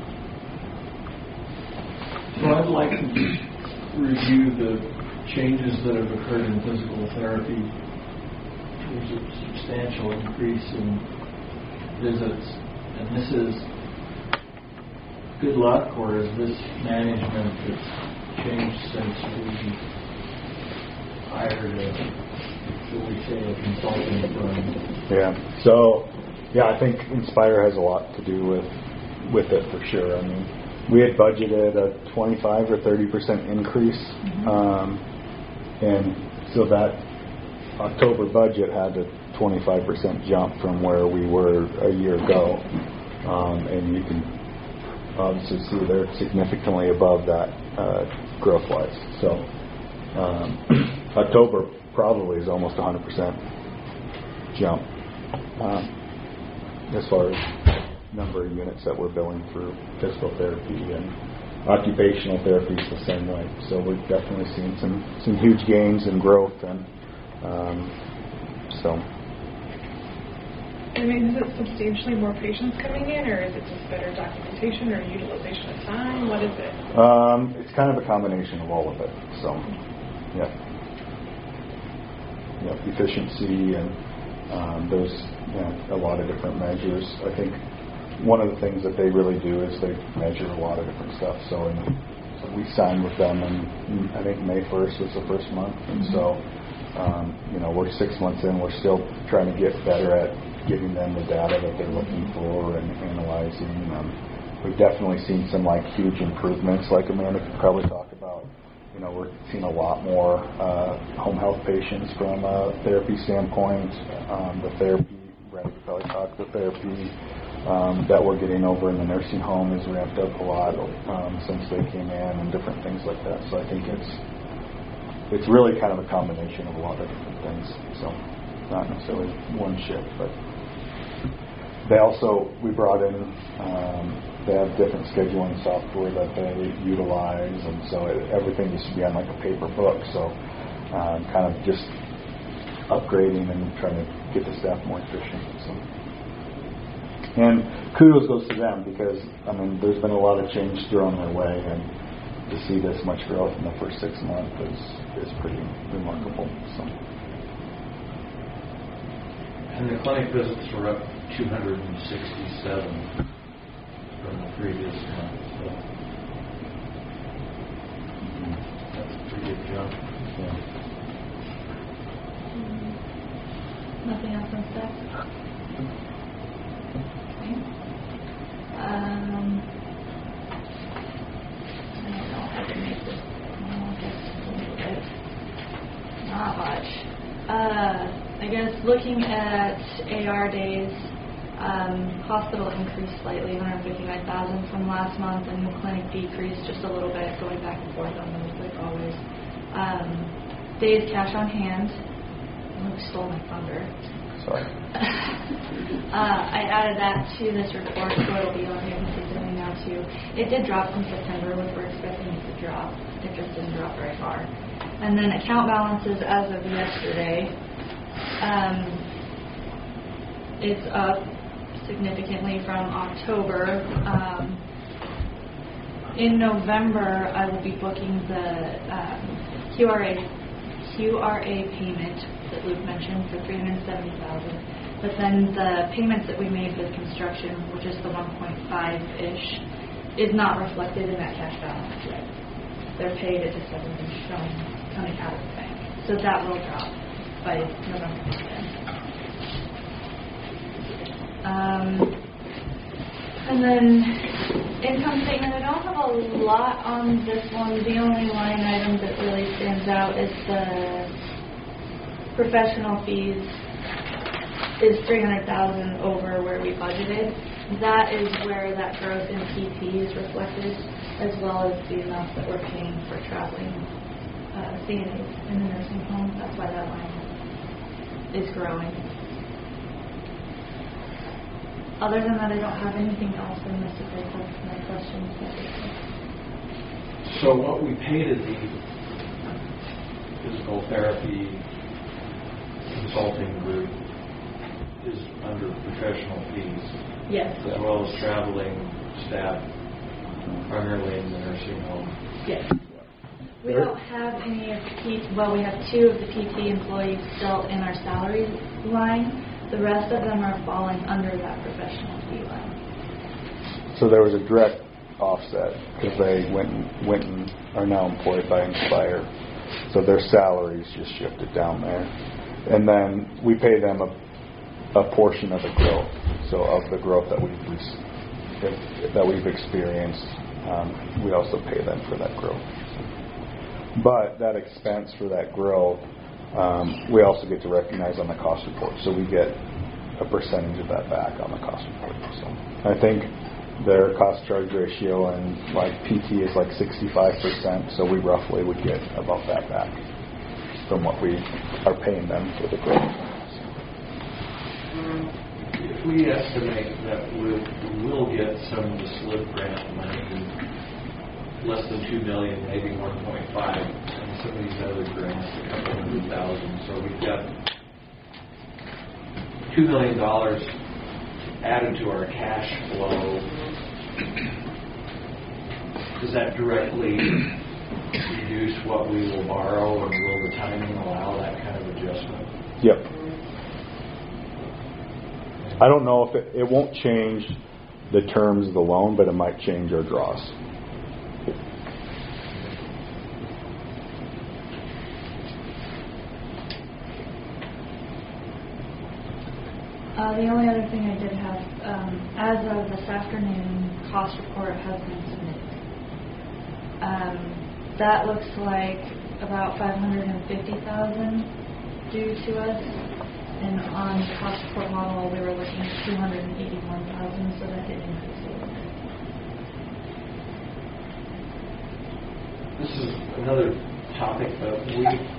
Well, I'd like to review the changes that have occurred in physical therapy. There's a substantial increase in visits, and this is good luck, or is this management that's changed since we hired a, shall we say, a consulting firm? Yeah. So, yeah, I think Inspire has a lot to do with with it for sure. I mean, we had budgeted a twenty-five or thirty percent increase, mm-hmm. um, and so that October budget had a twenty-five percent jump from where we were a year ago, um, and you can obviously see they're significantly above that uh, growth-wise. So um, October probably is almost one hundred percent jump um, as far as number of units that we're billing through physical therapy, and occupational therapy is the same way. So we've definitely seen some, some huge gains in growth, and um, so. I mean, is it substantially more patients coming in, or is it just better documentation or utilization of time? What is it? Um, it's kind of a combination of all of it. So, yeah. Yeah, efficiency, and um, there's you know, a lot of different measures. I think one of the things that they really do is they measure a lot of different stuff. So, in, so we signed with them, and I think May first was the first month. And so, um, you know, we're six months in. We're still trying to get better at giving them the data that they're looking for and analyzing. Um, we've definitely seen some like huge improvements, like Amanda could probably talk about. You know, we're seeing a lot more uh, home health patients from a therapy standpoint. Um, the therapy, Brenda could probably talk, the therapy um, that we're getting over in the nursing home has ramped up a lot um, since they came in, and different things like that. So I think it's it's really kind of a combination of a lot of different things. So not necessarily one shift, but they also, we brought in, um, they have different scheduling software that they utilize, and so it, everything used to be on like a paper book. So um, kind of just upgrading and trying to get the staff more efficient. So. And kudos goes to them, because, I mean, there's been a lot of change thrown their way, and to see this much growth in the first six months is, is pretty remarkable. So. And the clinic visits were up two hundred sixty-seven from the previous month. So that's a pretty good jump. Yeah. Nothing else on staff? Okay. Um, I don't know how to make this. I'll just a little bit. Not much. Uh, I guess looking at A R days, um, hospital increased slightly, one hundred fifty-nine thousand from last month, and the clinic decreased just a little bit, going back and forth on those like always. Um, days cash on hand. Oh, stole my thunder. sorry. uh, I added that to this report, so it'll be on here consistently now too. It did drop from September, which we're expecting it to drop. It just didn't drop very far. And then account balances as of yesterday, um, it's up significantly from October. Um, in November, I will be booking the um, Q R A Q R A payment that Luke mentioned for three hundred seventy thousand dollars. But then the payments that we made with construction, which is the one point five ish, is not reflected in that cash balance yet. They're paid, it just hasn't been shown coming out of the bank. So that will drop by November tenth. Um, and then income statement, I don't have a lot on this one. The only line item that really stands out is the professional fees is three hundred thousand dollars over where we budgeted. That is where that growth in P T is reflected, as well as the amount that we're paying for traveling uh, C N As in the nursing home. That's why that line is growing. Other than that, I don't have anything else unless you guys have my questions. So what we paid at the physical therapy consulting group is under professional fees. Yes. As well as traveling staff, primarily in the nursing home. Yes. We don't have any of the P T, well, we have two of the P T employees still in our salary line. The rest of them are falling under that professional fee line. So there was a direct offset because they went and, went and are now employed by Inspire. So their salaries just shifted down there. And then we pay them a, a portion of the growth. So of the growth that we've that we've experienced, um, we also pay them for that growth. But that expense for that growth, um, we also get to recognize on the cost report. So we get a percentage of that back on the cost report. So I think their cost charge ratio and like P T is like sixty-five percent. So we roughly would get about that back from what we are paying them for the growth. If we estimate that we'll, we'll get some of the SLIP grant money, less than two million, maybe one point five, and some of these other grants, a couple hundred thousand. So we've got two million dollars added to our cash flow. Does that directly reduce what we will borrow, and will the timing allow that kind of adjustment? Yep. I don't know if it, it won't change the terms of the loan, but it might change our draws. Uh, the only other thing I did have, um, as of this afternoon, cost report has been submitted. Um, that looks like about five hundred fifty thousand dollars due to us, and on the cost report model we were looking at two hundred eighty-one thousand dollars, so that did increase a little bit. This is another topic, but we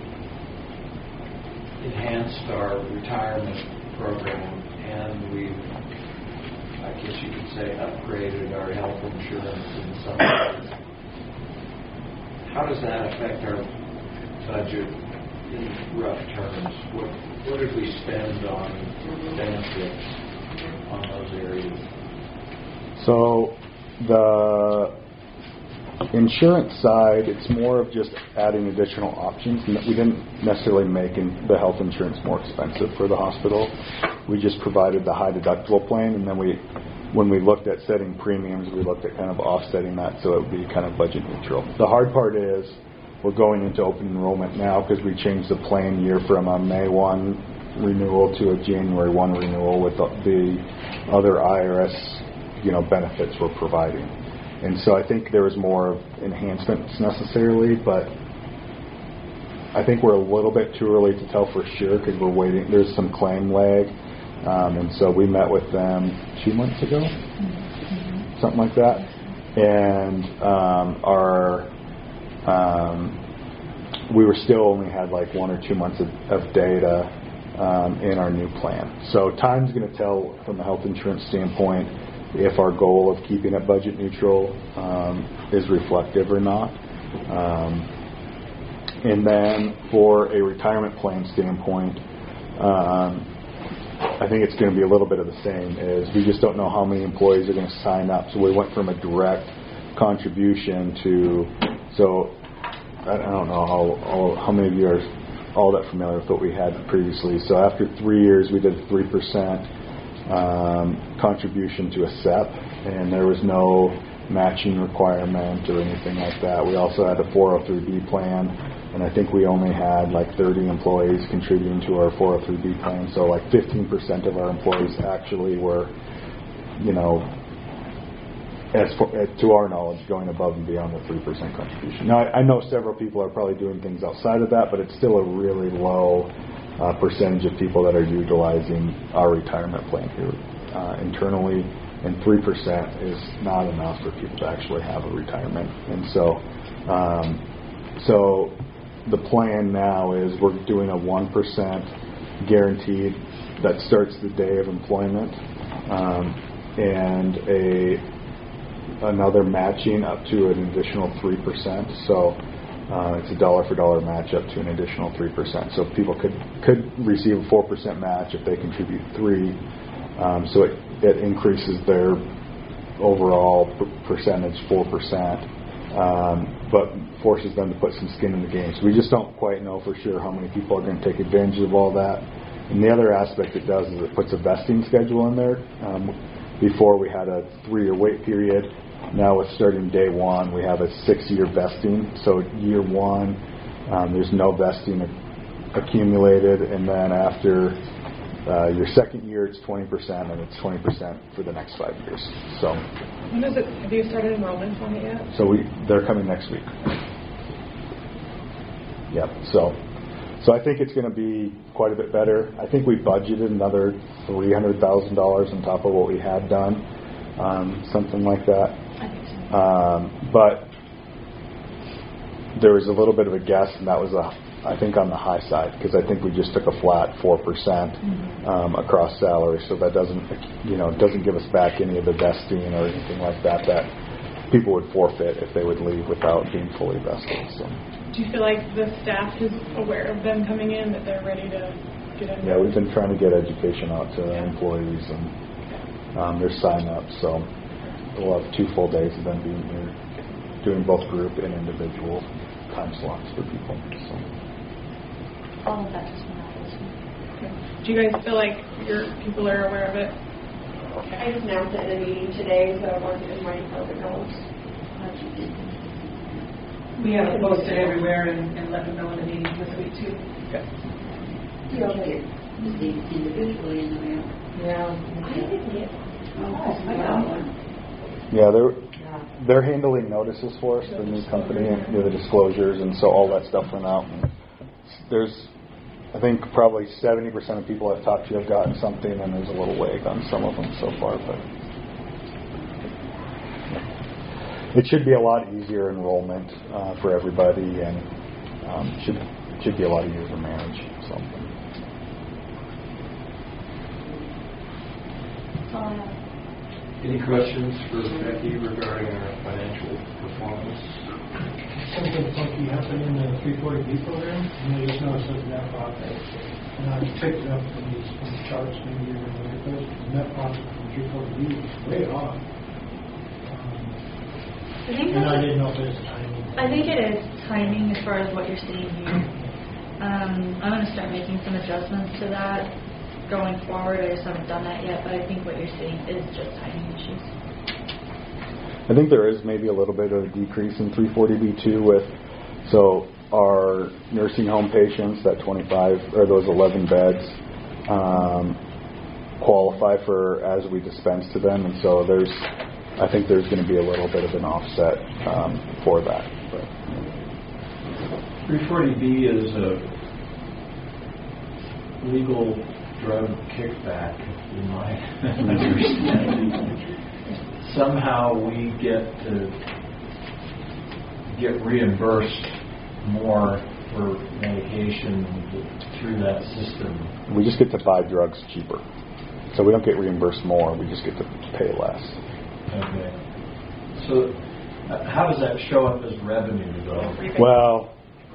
enhanced our retirement program, and we've, I guess you could say, upgraded our health insurance in some ways. How does that affect our budget in rough terms? What, what did we spend on benefits on those areas? So the insurance side, it's more of just adding additional options. We didn't necessarily make the health insurance more expensive for the hospital. We just provided the high deductible plan, and then we, when we looked at setting premiums, we looked at kind of offsetting that so it would be kind of budget neutral. The hard part is we're going into open enrollment now because we changed the plan year from a May first renewal to a January first renewal with the, the other I R S, you know, benefits we're providing. And so I think there was more enhancements necessarily, but I think we're a little bit too early to tell for sure because we're waiting. There's some claim lag. Um, and so we met with them two months ago, mm-hmm. something like that. And um, our um, we were still only had like one or two months of, of data um, in our new plan. So time's going to tell from a health insurance standpoint if our goal of keeping it budget neutral um, is reflective or not. Um, and then for a retirement plan standpoint, um, I think it's going to be a little bit of the same. Is we just don't know how many employees are going to sign up. So we went from a direct contribution to, so I don't know how, how, how many of you are all that familiar with what we had previously. So after three years, we did a three percent um, contribution to a S E P, and there was no matching requirement or anything like that. We also had a four oh three B plan, and I think we only had like thirty employees contributing to our four oh three B plan. So like fifteen percent of our employees actually were, you know, as, for, as to our knowledge, going above and beyond the three percent contribution. Now, I, I know several people are probably doing things outside of that, but it's still a really low uh, percentage of people that are utilizing our retirement plan here uh, internally, and three percent is not enough for people to actually have a retirement. And so, um, so the plan now is we're doing a one percent guaranteed that starts the day of employment, um, and a another matching up to an additional three percent. So uh, it's a dollar for dollar match up to an additional three percent. So people could could receive a four percent match if they contribute three. Um, so it, it increases their overall p- percentage four percent, um, but forces them to put some skin in the game. So we just don't quite know for sure how many people are going to take advantage of all that. And the other aspect it does is it puts a vesting schedule in there. Um, before we had a three-year wait period. Now with starting day one, we have a six-year vesting. So year one, um, there's no vesting accumulated, and then after uh, your second year, it's twenty percent, and it's twenty percent for the next five years. So When is it? Have you started enrollment on it yet? So we they're coming next week. Yep. So so I think it's going to be quite a bit better. I think we budgeted another three hundred thousand dollars on top of what we had done, um, something like that. I think so. Um, but there was a little bit of a guess, and that was, a, I think, on the high side, because I think we just took a flat four percent Mm-hmm. um, across salary, so that doesn't, you know, doesn't give us back any of the vesting or anything like that that people would forfeit if they would leave without being fully vested. So. Do you feel like the staff is aware of them coming in, that they're ready to get in? Yeah, we've been trying to get education out to yeah. employees and um, their sign-ups, so we'll have two full days of them being here, doing both group and individual time slots for people. So. All of that just went out this week. Okay. Do you guys feel like your people are aware of it? I just announced it in a meeting today, so everyone in my department knows. We have it posted everywhere and, and let them know in the meetings this week too. Okay. You don't get received individually in the mail. Yeah. I didn't get. Oh, I got one. Yeah, they're they're handling notices for us, the new company, and you know, the disclosures, and so all that stuff went out. And there's, I think, probably seventy percent of people I've talked to have gotten something, and there's a little lag on some of them so far, but it should be a lot easier enrollment uh, for everybody, and um, should should be a lot easier to manage. So. Uh, Any questions for Becky regarding our financial performance? Something funky happened in the three forty B program, and I just noticed that net profit, and I picked it up from these, from the charts maybe you're going to look at those, the net profit from three forty B was way off. Um, I think and I that's- didn't know if there's timing. I think it is timing as far as what you're seeing here. Um, I'm going to start making some adjustments to that going forward. I just haven't done that yet, but I think what you're seeing is just timing issues. I think there is maybe a little bit of a decrease in three forty B two with, so our nursing home patients, that twenty-five or those eleven beds, um, qualify for as we dispense to them, and so there's, I think there's going to be a little bit of an offset um, for that. But. three forty B is a legal drug kickback, in my understanding. Somehow we get to get reimbursed more for medication through that system? We just get to buy drugs cheaper. So we don't get reimbursed more, we just get to pay less. Okay. So uh, how does that show up as revenue, though? Well,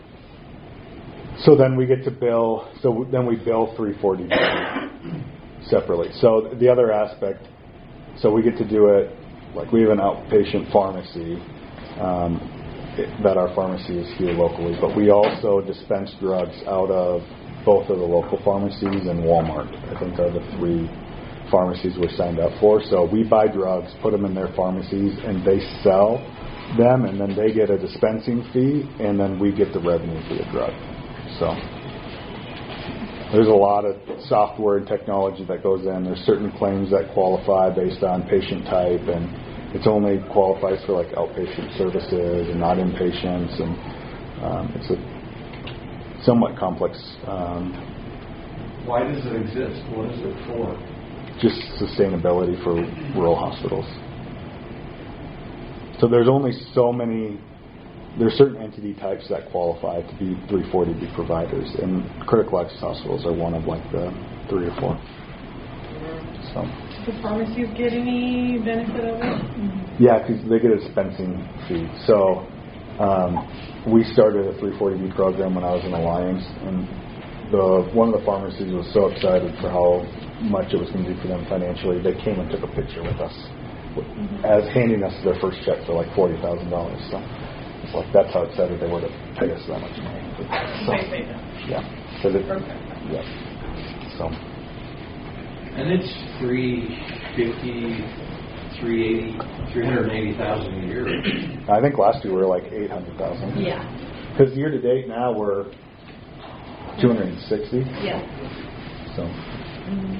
so then we get to bill, so then we bill three forty separately. So the other aspect, so we get to do it, like we have an outpatient pharmacy, um, it, that our pharmacy is here locally, but we also dispense drugs out of both of the local pharmacies and Walmart. I think are the three pharmacies we're signed up for. So we buy drugs, put them in their pharmacies, and they sell them, and then they get a dispensing fee, and then we get the revenue for the drug. So there's a lot of software and technology that goes in. There's certain claims that qualify based on patient type, and it's only qualifies for like outpatient services and not inpatients, and um, it's a somewhat complex. Um, Why does it exist? What is it for? Just sustainability for rural hospitals. So there's only so many, there's certain entity types that qualify to be three forty B providers, and critical access hospitals are one of like the three or four. So. Do pharmacies get any benefit of it? Yeah, because they get a dispensing fee. So um, we started a three forty B program when I was in Alliance, and the one of the pharmacies was so excited for how much it was going to do for them financially, they came and took a picture with us, mm-hmm. as handing us their first check for like forty thousand dollars. So it's like that's how excited they were to pay us that much money. So, yeah. So they, yeah. So. And it's three fifty, three eighty, three hundred eighty thousand a year. I think last year we were like eight hundred thousand. Yeah. Because year to date now we're two hundred sixty. Yeah. So. Mm-hmm.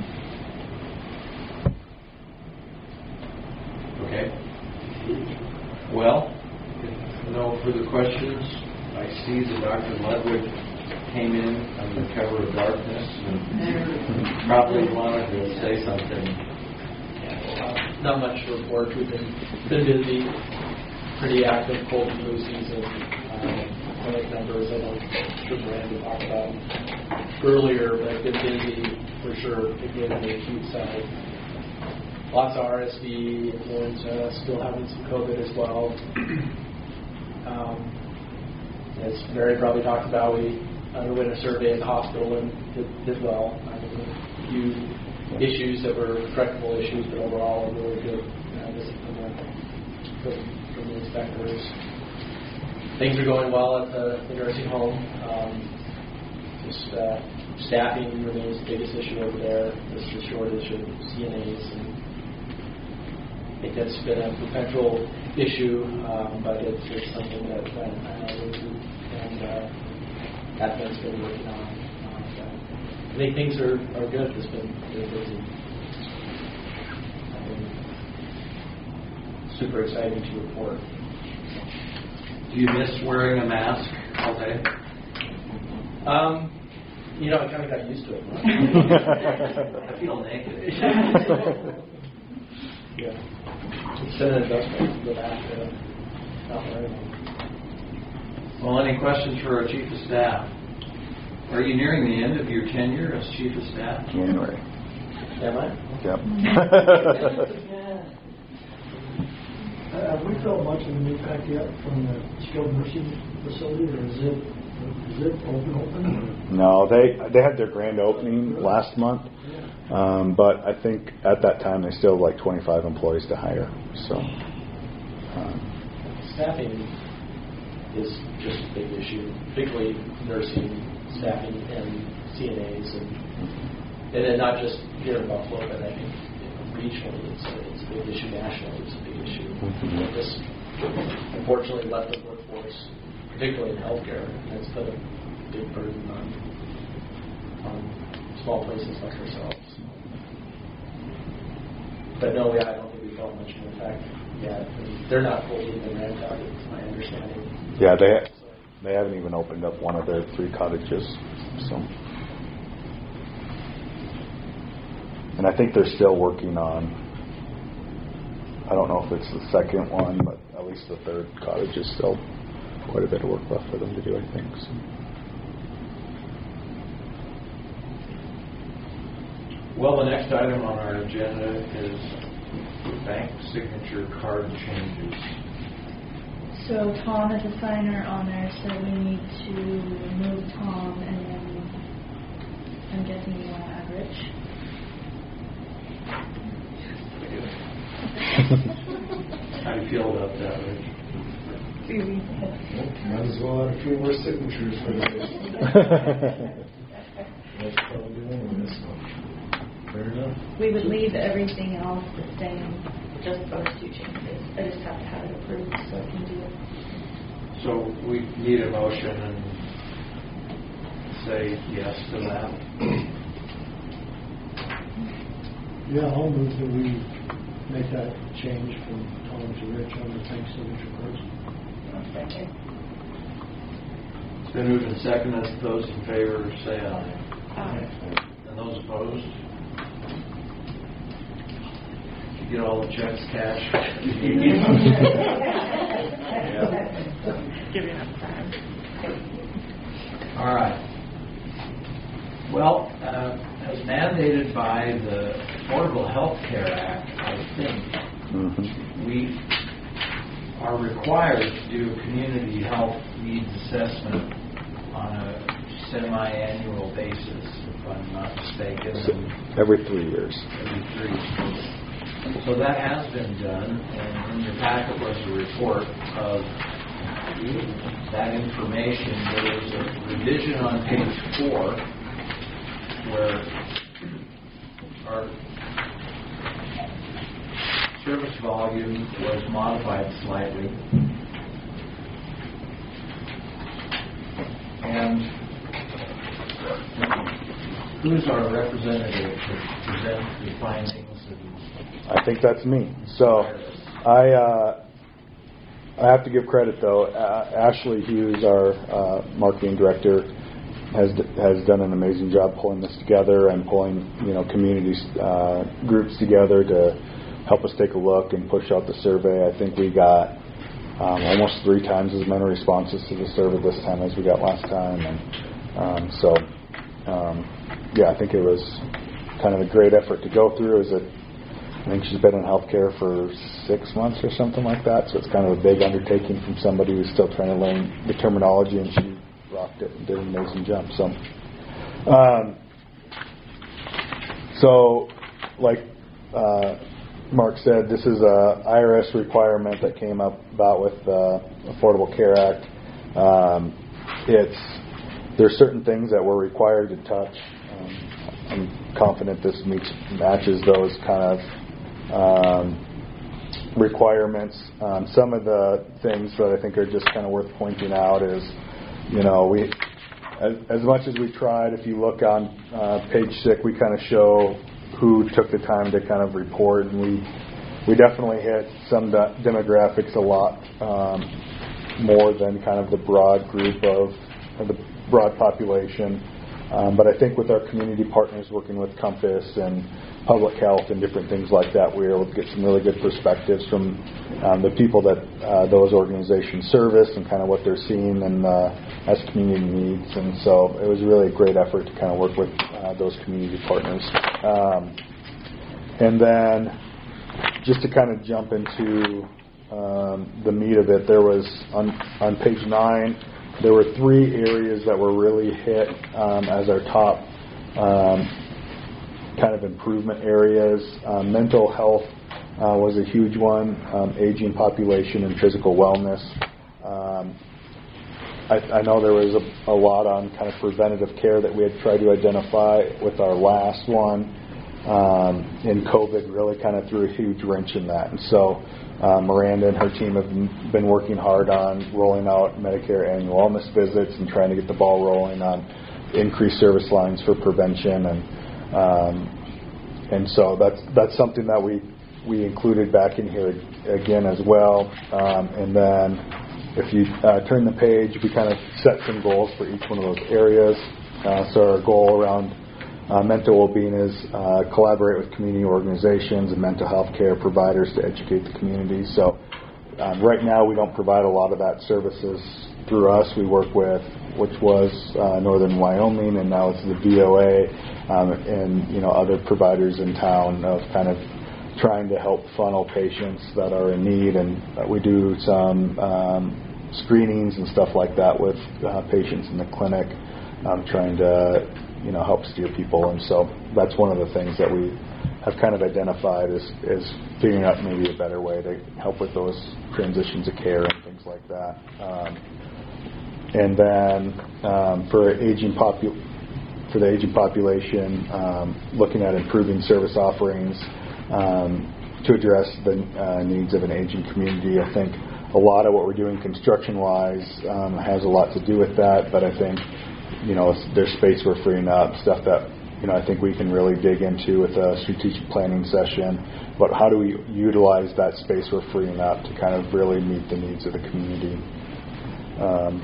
Okay. Well, if no further questions, I see that Doctor Ludwig came in under cover of darkness and probably wanted to say something. Yeah, well, uh, not much to report. We've been, been busy, pretty active cold and flu season. Um, clinic numbers, I know Mister Brandon talked about earlier, but I've been busy for sure, again on the acute side. Lots of R S V, influenza, still having some COVID as well. Um, as Mary probably talked about, we underwent a survey at the hospital and did, did well. I mean, a few issues that were correctable issues, but overall a really good uh, discipline from, from the inspectors. Things are going well at the, the nursing home. Um, just uh, staffing remains the biggest issue over there. There's a shortage of C N As, and I think that's been a perpetual issue, um, but it's, it's something that uh, I know and uh, Advent's been working on. Um, so I think things are, are good. It's been really busy. I've been super exciting to report. Do you miss wearing a mask all day? Um, you know, I kind of got used to it. I feel naked. Yeah. It's been an adjustment to go back to not wearing them. Well, any questions for our Chief of Staff? Are you nearing the end of your tenure as Chief of Staff? January. Am I? Yep. Uh, Have we felt much of an impact yet from the skilled nursing facility, or is it is it open open? No, they they had their grand opening last month, um, but I think at that time they still have like twenty-five employees to hire. So um, staffing is just a big issue, particularly nursing staffing and C N As, and and then not just here in Buffalo, but I think regionally it's a, it's a big issue. Nationally, it's a big issue. Mm-hmm. This unfortunately left the workforce, particularly in healthcare, and it's put a big burden on, on small places like ourselves. But no, I don't think we felt much of an effect yet. I mean, they're not fully even ramped up, it's my understanding. Yeah, they they haven't even opened up one of their three cottages. So, and I think they're still working on. I don't know if it's the second one, but at least the third cottage is still quite a bit of work left for them to do, I think. So. Well, the next item on our agenda is bank signature card changes. So Tom is a signer on there, so we need to remove Tom, and then I'm guessing you want to add Rich. How do you feel about that, Rich? Might as well add a few more signatures for the day. That's probably doing on this one. Fair enough. We would leave everything else the same, just those two changes. I just have to have it approved so I can do it. So we need a motion and say yes to that. Yeah, I'll move that we make that change from Tom to Rich on the bank signature cards. Second. It's been moved and seconded. Those in favor say aye. Aye. And those opposed? Did you get all the checks cashed? Give you enough time. All right. Well, uh, as mandated by the Affordable Health Care Act, I think Mm-hmm. we are required to do a community health needs assessment on a semi-annual basis, if I'm not mistaken. So every three years. Every three years. So that has been done, and in your packet was a report of that information. There was a revision on page four where our service volume was modified slightly. And who's our representative to present the findings? I think that's me. So I uh, I have to give credit though. Uh, Ashley Hughes, our uh, marketing director, has has done an amazing job pulling this together and pulling you know community uh, groups together to help us take a look and push out the survey. I think we got um, almost three times as many responses to the survey this time as we got last time, and um, so um, yeah, I think it was kind of a great effort to go through. Is it? I think she's been in healthcare for six months or something like that, so it's kind of a big undertaking from somebody who's still trying to learn the terminology, and she rocked it and did an amazing job. So, um, so like uh, Mark said, this is a I R S requirement that came up about with the Affordable Care Act. Um, it's there's certain things that we're required to touch. Um, I'm confident this meets matches those kind of Um, requirements. Um, some of the things that I think are just kind of worth pointing out is, you know, we, as, as much as we tried, if you look on uh, page six, we kind of show who took the time to kind of report, and we we definitely hit some de- demographics a lot um, more than kind of the broad group of, of the broad population. Um, but I think with our community partners working with Compass and public health and different things like that, we were able to get some really good perspectives from um, the people that uh, those organizations service and kind of what they're seeing and uh, as community needs. And so it was really a great effort to kind of work with uh, those community partners. Um, and then just to kind of jump into um, the meat of it, there was on, on page nine, there were three areas that were really hit um, as our top um, kind of improvement areas. Um, mental health uh, was a huge one, um, aging population and physical wellness. Um, I, I know there was a, a lot on kind of preventative care that we had tried to identify with our last one. Um, and COVID really kind of threw a huge wrench in that. And so Uh, Miranda and her team have been working hard on rolling out Medicare annual wellness visits and trying to get the ball rolling on increased service lines for prevention, and um, and so that's that's something that we we included back in here again as well. Um, and then if you uh, turn the page, we kind of set some goals for each one of those areas. Uh, so our goal around Uh, mental well-being is uh, collaborate with community organizations and mental health care providers to educate the community. So Um, right now, we don't provide a lot of that services through us. We work with, which was uh, Northern Wyoming, and now it's the D O A, um, and you know other providers in town of kind of trying to help funnel patients that are in need, and uh, we do some um, screenings and stuff like that with uh, patients in the clinic, um, trying to you know help steer people, and so that's one of the things that we have kind of identified is, is figuring out maybe a better way to help with those transitions of care and things like that. Um, and then um, for aging popu- for the aging population, um, looking at improving service offerings um, to address the uh, needs of an aging community. I think a lot of what we're doing construction-wise um, has a lot to do with that, but I think you know there's space we're freeing up, stuff that you know, I think we can really dig into with a strategic planning session. But how do we utilize that space we're freeing up to kind of really meet the needs of the community? Um,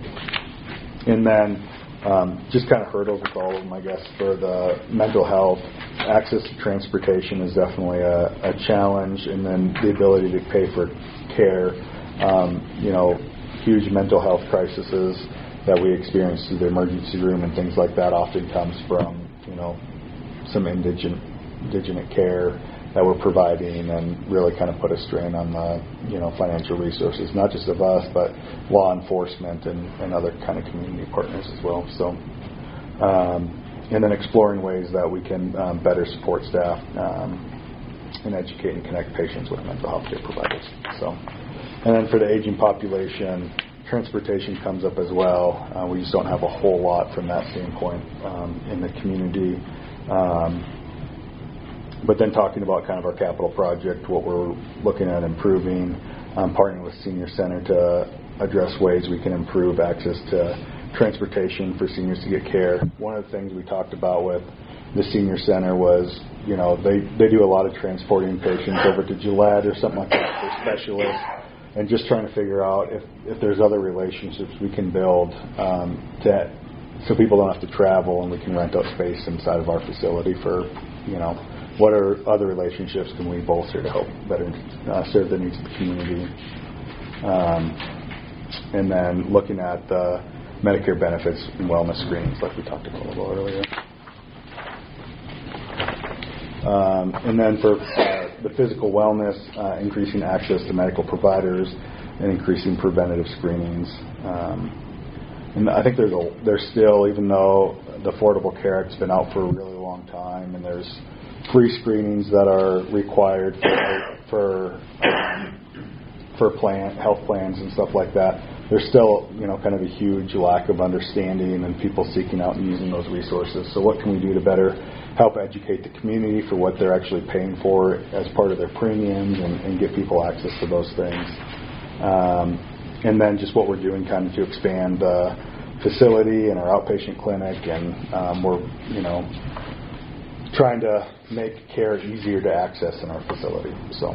and then um, just kind of hurdles with all of them, I guess, for the mental health. Access to transportation is definitely a, a challenge, and then the ability to pay for care. Um, you know, huge mental health crises that we experience through the emergency room and things like that often comes from you know, some indigent, indigent care that we're providing, and really kind of put a strain on the, you know, financial resources, not just of us, but law enforcement and, and other kind of community partners as well. So, um, and then exploring ways that we can um, better support staff um, and educate and connect patients with mental health care providers. So, and then for the aging population, transportation comes up as well. Uh, we just don't have a whole lot from that standpoint um, in the community. Um, but then talking about kind of our capital project, what we're looking at improving, um, partnering with Senior Center to address ways we can improve access to transportation for seniors to get care. One of the things we talked about with the Senior Center was, you know, they, they do a lot of transporting patients over to Gillette or something like that for specialists. And just trying to figure out if, if there's other relationships we can build um, to, so people don't have to travel and we can rent out space inside of our facility for, you know, what are other relationships can we bolster to help better uh, serve the needs of the community. Um, and then looking at the Medicare benefits and wellness screenings like we talked about a little earlier. Um, and then for uh, the physical wellness, uh, increasing access to medical providers and increasing preventative screenings. Um, and I think there's a, there's still, even though the Affordable Care Act's been out for a really long time, and there's free screenings that are required for for, um, for plan, health plans and stuff like that. There's still, you know, kind of a huge lack of understanding and people seeking out and using those resources. So what can we do to better help educate the community for what they're actually paying for as part of their premiums and, and get people access to those things? Um, and then just what we're doing kind of to expand the facility and our outpatient clinic, and um, we're, you know, trying to make care easier to access in our facility. So.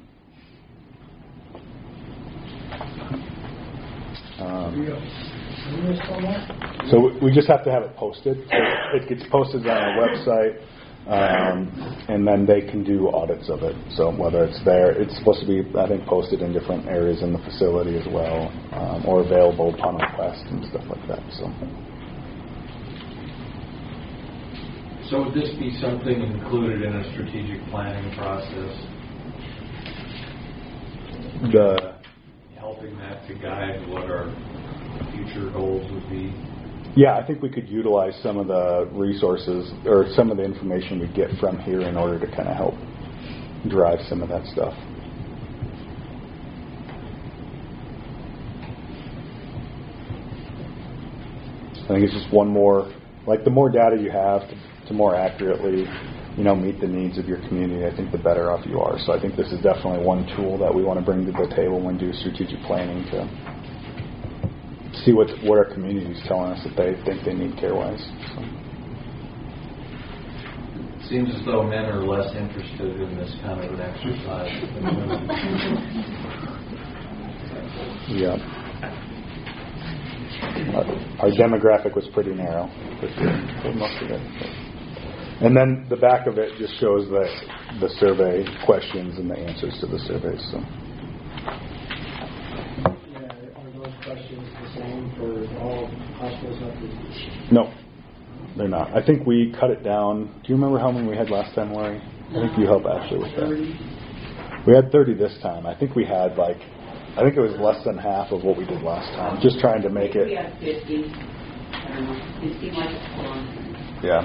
Um, so we just have to have it posted. So it gets posted on our website, um, and then they can do audits of it. So whether it's there, it's supposed to be, I think, posted in different areas in the facility as well, um, or available upon request and stuff like that. So. So would this be something included in a strategic planning process? The helping that to guide what our future goals would be? Yeah, I think we could utilize some of the resources or some of the information we get from here in order to kind of help drive some of that stuff. I think it's just one more, like the more data you have to, to more accurately, you know, meet the needs of your community, I think the better off you are. So I think this is definitely one tool that we want to bring to the table when we do strategic planning to see what what our community is telling us that they think they need care-wise. So. It seems as though men are less interested in this kind of an exercise than women. Yeah. Our, our demographic was pretty narrow for sure, for most of it. And then the back of it just shows the the survey questions and the answers to the surveys. So. is the same for all hospitals up to? No, they're not. I think we cut it down. Do you remember how many we had last time, Lori? I think you helped Ashley with that. We had thirty this time. I think we had like, I think it was less than half of what we did last time. Just trying to make it. We had fifty. I don't know. It seemed like it's long. Yeah.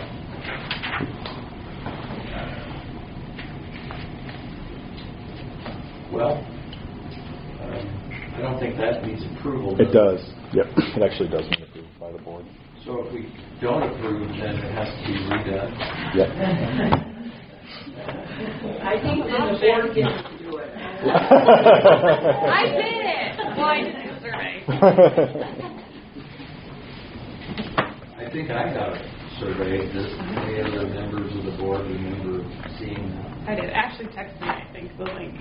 Well, um, I don't think that needs approval. It does. Yep. It actually does need approved by the board. So if we don't approve, then it has to be redone. Yep. I think then the board gets to do it. I did it! Well, I did the survey. I think I got a survey. Does any other members of the board remember seeing that? I did. Ashley texted me, I think, the link.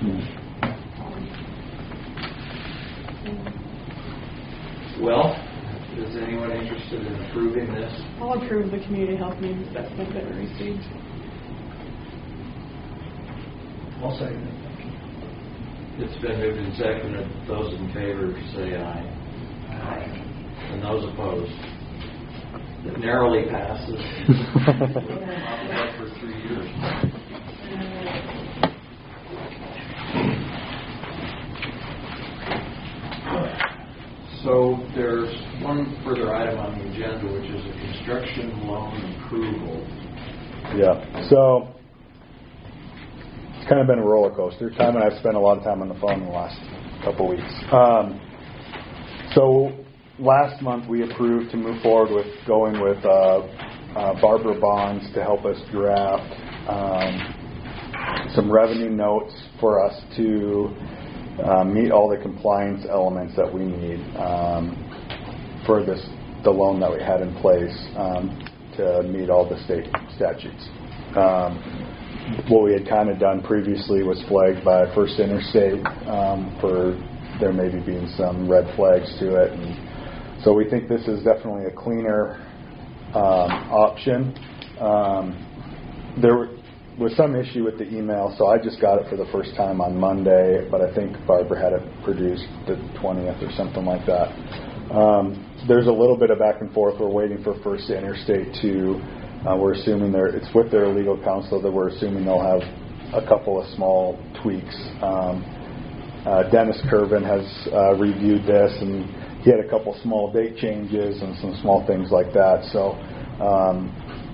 Well, is anyone interested in approving this? I'll approve the community health needs assessment that we received. I'll second it. It's been moved and seconded. Those in favor say aye. Aye. And those opposed. It narrowly passes. Not for three years. So there's one further item on the agenda, which is a construction loan approval. Yeah. So it's kind of been a roller coaster. Time and I've spent a lot of time on the phone in the last couple weeks. Um, so last month we approved to move forward with going with uh, uh, Barbara Bonds to help us draft um, some revenue notes for us to uh, meet all the compliance elements that we need um, for this the loan that we had in place um, to meet all the state statutes. Um, what we had kind of done previously was flagged by First Interstate um, for there maybe being some red flags to it, and so we think this is definitely a cleaner um, option. Um, there was some issue with the email, so I just got it for the first time on Monday, but I think Barbara had it produced the twentieth or something like that. Um, there's a little bit of back and forth. We're waiting for First Interstate to, uh, we're assuming they're, it's with their legal counsel that we're assuming they'll have a couple of small tweaks. Um, uh, Dennis Kervin has uh, reviewed this, and he had a couple small date changes and some small things like that. So, um,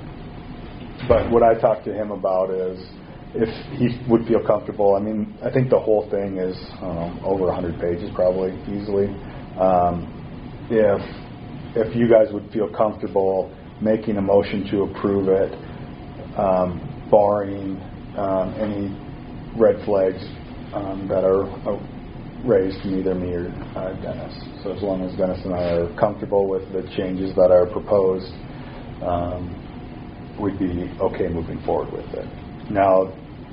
but what I talked to him about is if he would feel comfortable. I mean, I think the whole thing is, I don't know, over one hundred pages probably, easily. Um, if if you guys would feel comfortable making a motion to approve it, um, barring um, any red flags um, that are uh, raised from either me or uh, Dennis. So as long as Dennis and I are comfortable with the changes that are proposed, um, we'd be okay moving forward with it. Now,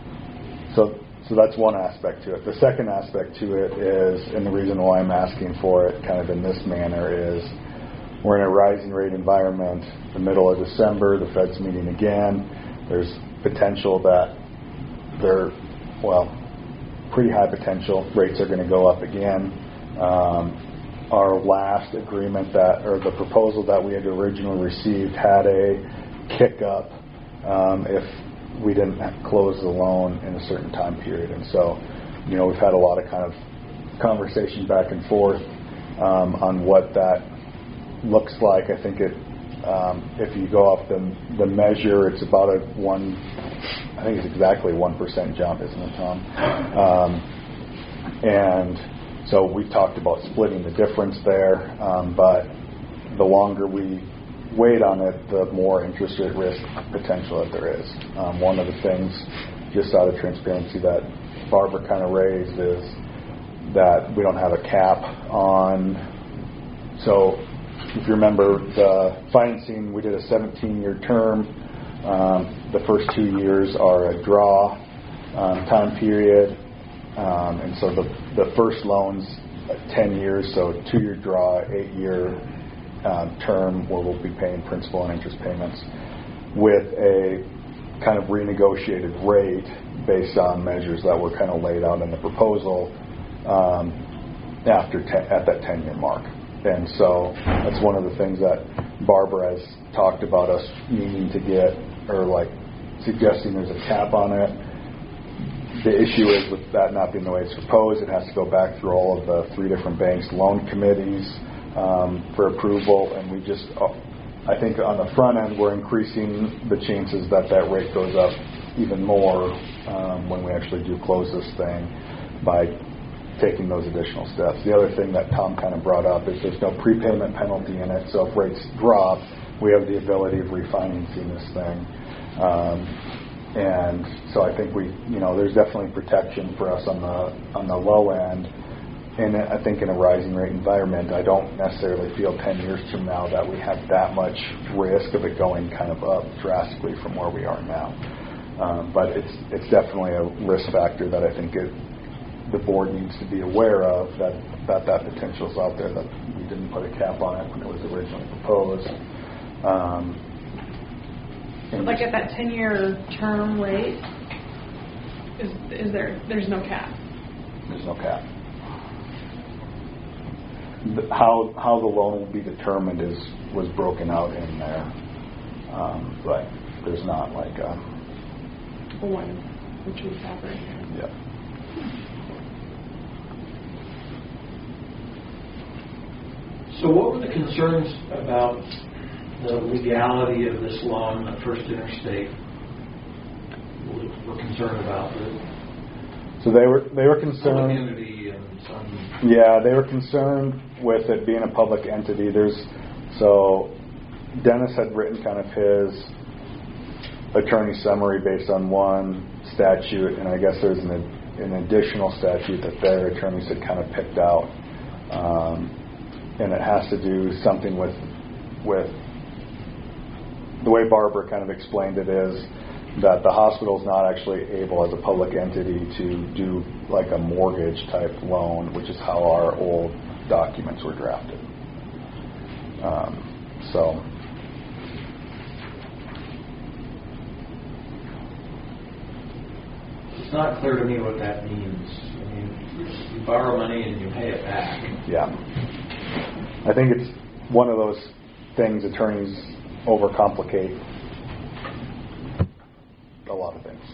so so that's one aspect to it. The second aspect to it is, and the reason why I'm asking for it kind of in this manner is, we're in a rising rate environment. The middle of December, the Fed's meeting again. There's potential that they're, well, pretty high potential rates are going to go up again. Um, our last agreement that, or the proposal that we had originally received had a kick up um, if we didn't close the loan in a certain time period. And so, you know, we've had a lot of kind of conversation back and forth um, on what that looks like. I think it, um, if you go off the the measure, it's about a one. I think it's exactly one percent jump, isn't it, Tom? Um, and so we talked about splitting the difference there, um, but the longer we wait on it, the more interest rate risk potential that there is. Um, one of the things, just out of transparency, that Barbara kind of raised is that we don't have a cap on. So if you remember the financing, we did a seventeen-year term. Um, the first two years are a draw um, time period. Um, and so the, the first loan's ten years, so two-year draw, eight-year um, term where we'll be paying principal and interest payments with a kind of renegotiated rate based on measures that were kind of laid out in the proposal um, after ten, at that ten-year mark. And so that's one of the things that Barbara has talked about us needing to get, or like suggesting there's a cap on it. The issue is with that not being the way it's proposed, it has to go back through all of the three different banks' loan committees um, for approval, and we just, uh, I think on the front end, we're increasing the chances that that rate goes up even more um, when we actually do close this thing by taking those additional steps. The other thing that Tom kind of brought up is there's no prepayment penalty in it, so if rates drop, we have the ability of refinancing this thing. Um, and so I think we, you know, there's definitely protection for us on the on the low end. And I think in a rising rate environment, I don't necessarily feel ten years from now that we have that much risk of it going kind of up drastically from where we are now. Um, but it's it's definitely a risk factor that I think it, the board needs to be aware of, that that, that potential is out there, that we didn't put a cap on it when it was originally proposed. Um, But like at that ten-year term rate, is is there, there's no cap? There's no cap. The, how how the loan will be determined is was broken out in there, um, but there's not like a One, which we have right here. yeah. So what were the concerns about the legality of this loan that First Interstate were concerned about? The So they were they were public concerned. entity and some... Yeah, they were concerned with it being a public entity. There's so Dennis had written kind of his attorney summary based on one statute, and I guess there's an, an additional statute that their attorneys had kind of picked out, um, and it has to do something with with the way Barbara kind of explained it is that the hospital is not actually able as a public entity to do like a mortgage type loan, which is how our old documents were drafted. Um, so It's not clear to me what that means. I mean, you borrow money and you pay it back. yeah, I think it's one of those things attorneys overcomplicate a lot of things.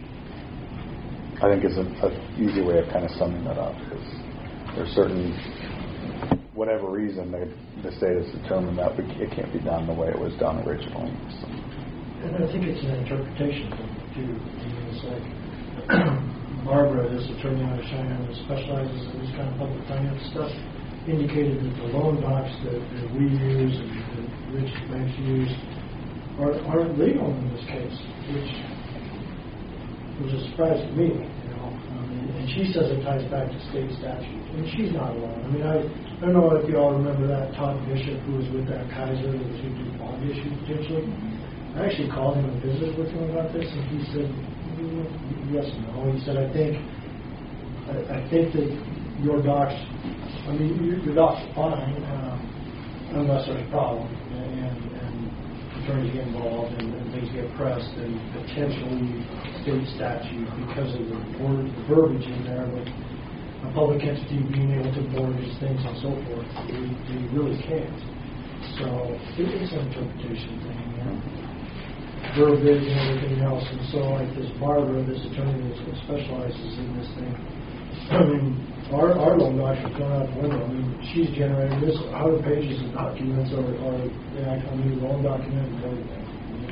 I think is an easy way of kind of summing that up, because there's certain, whatever reason, they, the state has determined that we, it can't be done the way it was done originally. So. And I think it's an interpretation thing too. I mean, it's like Barbara, this attorney out of Cheyenne that specializes in this kind of public finance stuff, indicated that the loan docs that, that we use and that rich banks use are, aren't legal in this case, which was a surprise to me. You know, um, and, and she says it ties back to state statute. I mean, she's not alone. I mean, I, I don't know if you all remember that Todd Bishop who was with that Kaiser that was going to do bond issue potentially. I actually called him and visited with him about this, and he said, yes and no. He said, I think, I, I think that your docs, I mean, your, your docs are fine, um, unless there's a problem, and, and attorneys get involved, and, and things get pressed, and potentially state statute because of the word, the verbiage in there, with a public entity being able to mortgage things and so forth. They, they really can't. So it is an interpretation thing, you know? Verbiage and everything else, and so like this Barbara, this attorney that specializes in this thing, I mean, our, our loan docs are thrown out the window. I mean, she's generated this one hundred pages of documents, or, or the actual new loan document and everything.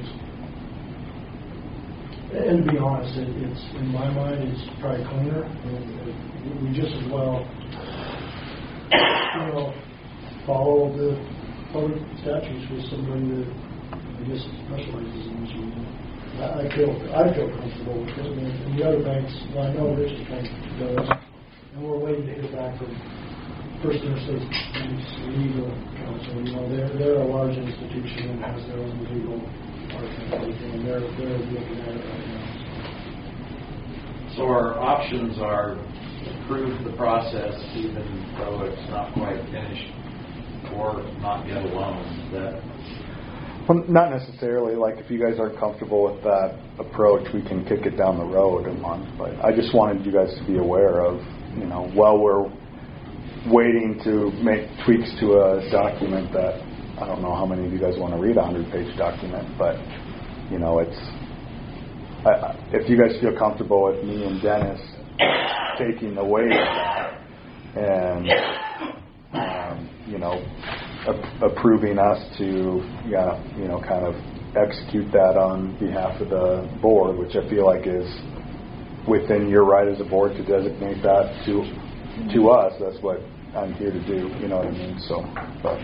And to be honest, it, it's in my mind, it's probably cleaner. I mean, it, we just as well, you know, follow the public statutes with somebody that I guess specializes in this. I, I feel I feel comfortable with it. And, and the other banks, well, I know Rich is trying to do this, and we're waiting to hear back from First Interstate Bank's legal counsel. You know, they're they're a large institution and has their own legal department and everything, and they're they're looking at it right now. So our options are approve the process even though it's not quite finished, or not get a loan. Is that... Well, not necessarily. Like, if you guys aren't comfortable with that approach, we can kick it down the road a month. But I just wanted you guys to be aware of, you know, while we're waiting to make tweaks to a document that, I don't know how many of you guys want to read a hundred-page document, but, you know, it's, I, if you guys feel comfortable with me and Dennis taking the weight of that and, um, you know, a- approving us to, yeah, you know, kind of execute that on behalf of the board, which I feel like is within your right as a board to designate that to to us. That's what I'm here to do. You know what I mean? So, but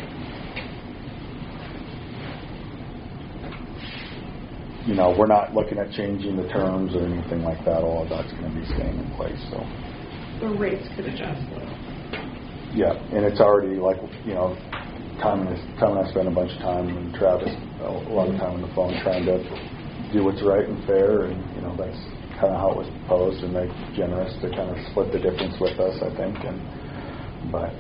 you know, we're not looking at changing the terms or anything like that. All of that's going to be staying in place. So The rates could adjust though. yeah, and it's already like, you know, Tom and, Tom and I spent a bunch of time, and Travis a lot of time on the phone trying to do what's right and fair, and you know that's kind of how it was proposed, and they're generous to kind of split the difference with us, I think. And but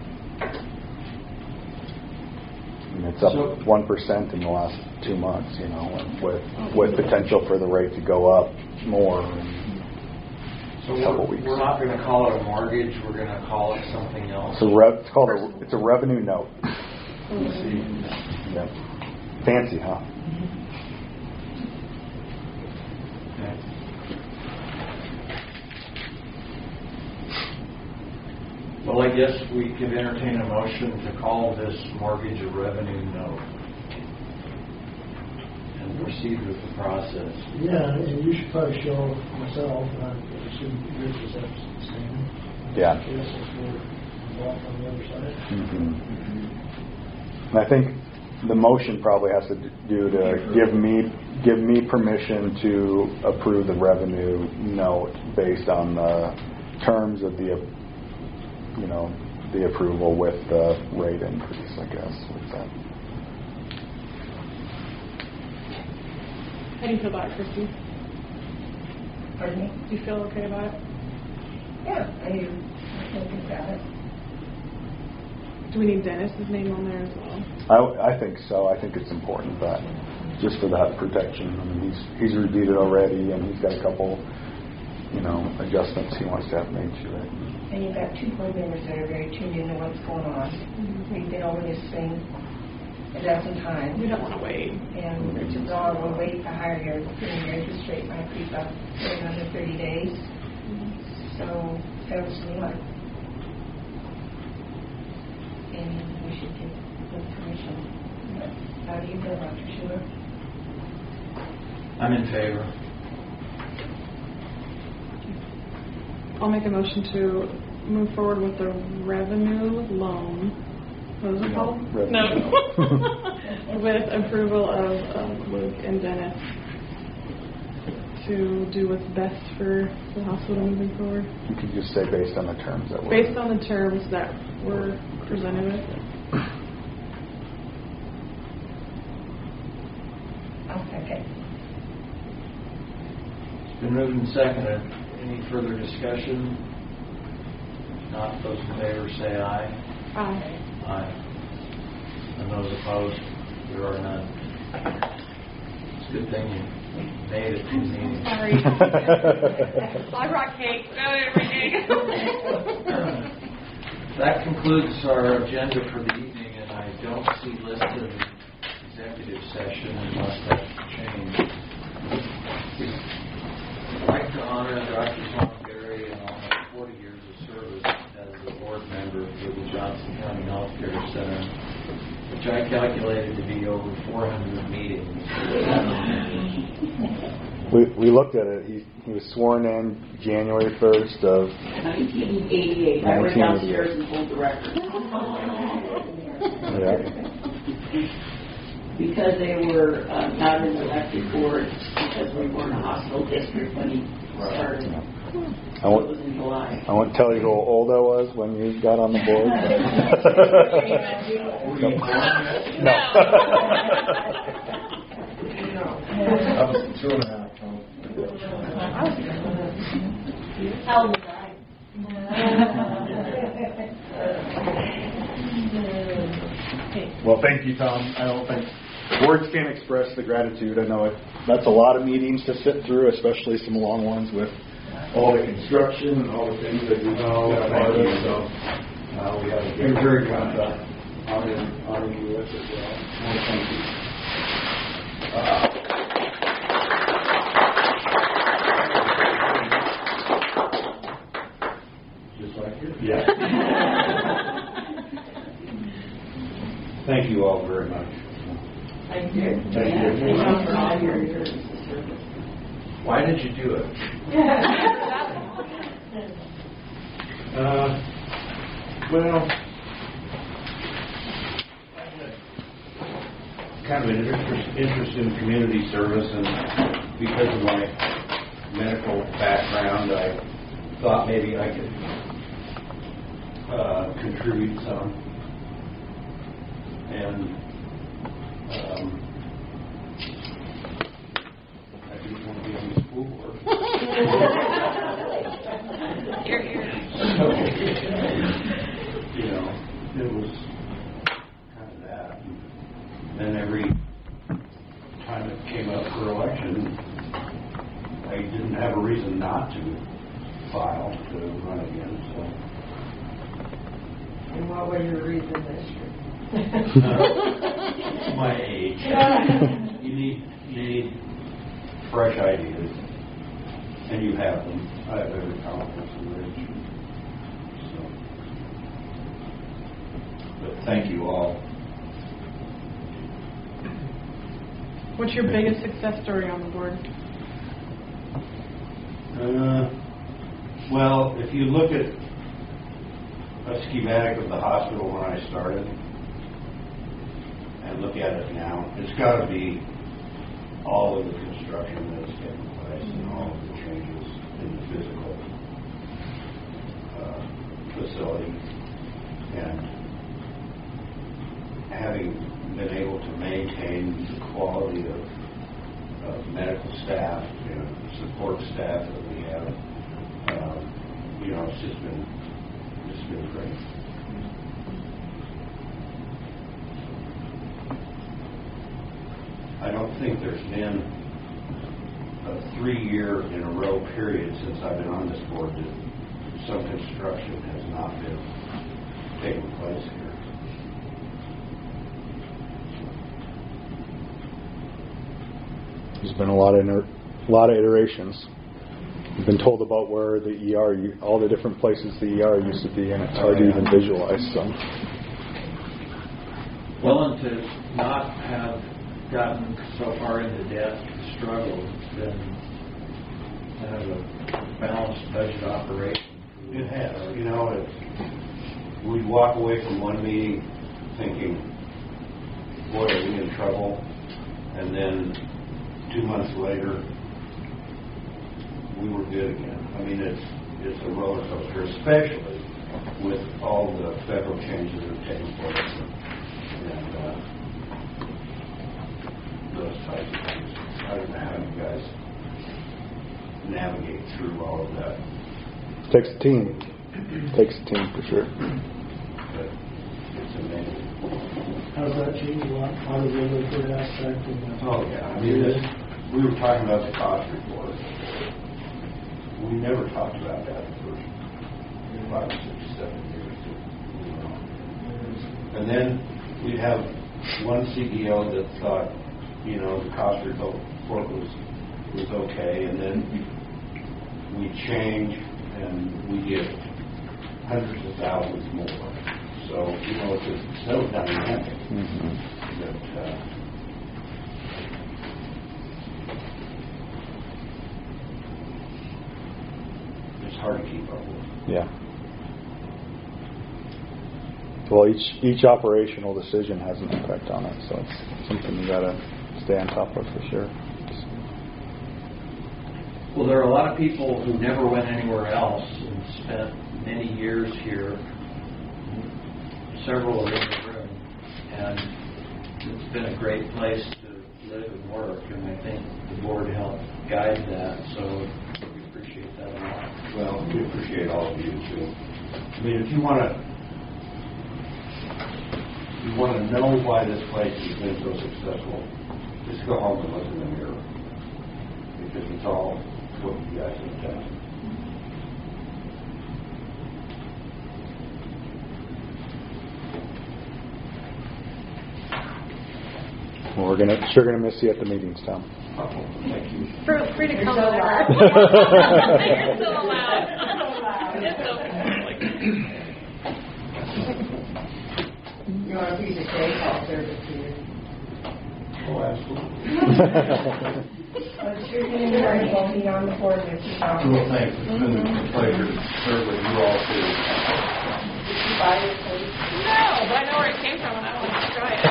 I mean, it's up So- one percent in the last two months, you know, and with with potential for the rate to go up more. In So a couple we're, weeks. we're not going to call it a mortgage. We're going to call it something else. It's a rev, it's called a it's a revenue note. See, Yeah. Fancy, huh? okay. Well, I guess we could entertain a motion to call this mortgage a revenue note and proceed with the process. Yeah, and you should probably show myself, and I assume Rich is the same. Yeah. Yes, if we're involved on the other side. Mm-hmm. And I think the motion probably has to do to give me give me permission to approve the revenue note based on the terms of the, you know, the approval with the rate increase, I guess. What's that? How do you feel about it, Christy? Pardon me? Do you feel okay about it? Yeah, I do. I think about it. Do we need Dennis's name on there as well? I, I think so. I think it's important that just for that protection. I mean, he's he's reviewed it already, and he's got a couple, you know, adjustments he wants to have made to it. And you've got two board members that are very tuned into what's going on. We've been over this thing a dozen times. We don't want to wait. And Rich is on, we'll wait to hire your, your interest rate might creep up for another thirty days. So, sounds to me like, and we should get the permission. How do you feel, Doctor Schuler? I'm in favor. I'll make a motion to move forward with the revenue loan. What is it called? Revenue No. loan. With approval of um, Luke and Dennis to do what's best for the hospital moving forward. You could just say based on the terms that were. Based on the terms that were presented with. I'll second. It's been moved and seconded. Any further discussion? Not those in favor say aye. Aye. Aye. And those opposed, there are none. It's a good thing you made it to the meeting. Sorry. I brought cake. No, everything. That concludes our agenda for the evening, and I don't see listed executive session unless that's changed. I'd like to honor Doctor Tom Berry and almost forty years of service as a board member for the Johnson County Health Care Center, which I calculated to be over four hundred meetings. We we looked at it. He he was sworn in January first of nineteen eighty-eight. I went downstairs and pulled the record. yeah. Because they were uh, not in the elected board, because we weren't a hospital district when he started. I So it won't was in July. I won't tell you how old I was when you got on the board. I was two and a half. Tom. How old was I? Well, thank you, Tom. I don't think words can't express the gratitude. I know it. That's a lot of meetings to sit through, especially some long ones with all the construction and all the things that you know. Part of, so, Uh, we have a You're very great kind. contract honoring, honoring you with as well. Well, thank you. Uh, Just like you? Yeah. Thank you all very much. Thank you. Thank you. Thank you for all your years of service. Why did you do it? Uh, well, I had kind of an interest, interest in community service, and because of my medical background, I thought maybe I could uh, contribute some. And um, I didn't want to be on the school board. Here, here. So, you know, it was kind of that. And then every time it came up for election, I didn't have a reason not to file to run again. So, And what was your reason this year? uh, my age. You need you need fresh ideas, and you have them. I have every confidence in Rich. So, but thank you all. What's your biggest success story on the board? Uh, well, if you look at a schematic of the hospital when I started, and look at it now, it's got to be all of the construction that has taken place and all of the changes in the physical uh, facility, and having been able to maintain the quality of, of medical staff and support staff that we have, um, you know, it's just been it's been great. I don't think there's been a three-year in a row period since I've been on this board that some construction has not been taking place here. There's been a lot of inter- lot of iterations. We've been told about where the E R, u- all the different places the E R used to be, and it's hard to even visualize some. Well, and to not have gotten so far into debt struggle, it's been kind of a balanced budget operation. It has. You know, it, we'd walk away from one meeting thinking, boy, are we in trouble? And then two months later, we were good again. I mean, it's it's a roller coaster, especially with all the federal changes that have taken place and, and uh, those types of things. I don't know how you guys navigate through all of that. Takes a team. Takes a team for sure. But it's amazing. How's that changed a lot? How does the regulatory aspect and the... Oh, yeah. I mean, this, we were talking about the cost report. We never talked about that for five, six, seven years. You know. And then we'd have one C E O that thought, you know, the cost report was was okay, and then we change and we get hundreds of thousands more. So, you know, it's, a, it's so dynamic Mm-hmm. that uh, it's hard to keep up with. Yeah. Well, each each operational decision has an impact on it, so it's something you got to stay on top of for sure. Well, there are a lot of people who never went anywhere else and spent many years here. Several are in the room, and it's been a great place to live and work, and I think the board helped guide that, so we appreciate that a lot. Well, we appreciate all of you, too. I mean, if you want to you want to know why this place has been so successful, just go home and look in the mirror, because it's all what you guys have done. Well, we're gonna sure gonna miss you at the meetings, Tom. Thank you. For, free to You're come so over. loud. You're so loud. It's so You want a piece of cake, I'll serve it to you. Oh, absolutely. But you're going to be voting on the board, Mister Tom. Well, thanks. It's been a pleasure to serve with you all too. Did you buy it, please? No, but I know where it came from and I want to try it.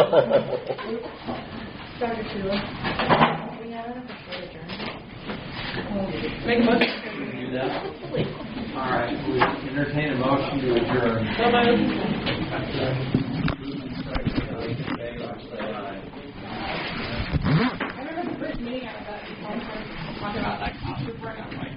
Doctor Shula. We have it before adjournment. Make a motion. Can we do that? All right, we entertain a motion to adjourn. So moved. I remember the first meeting I was at, talking about that cost report, and I was like,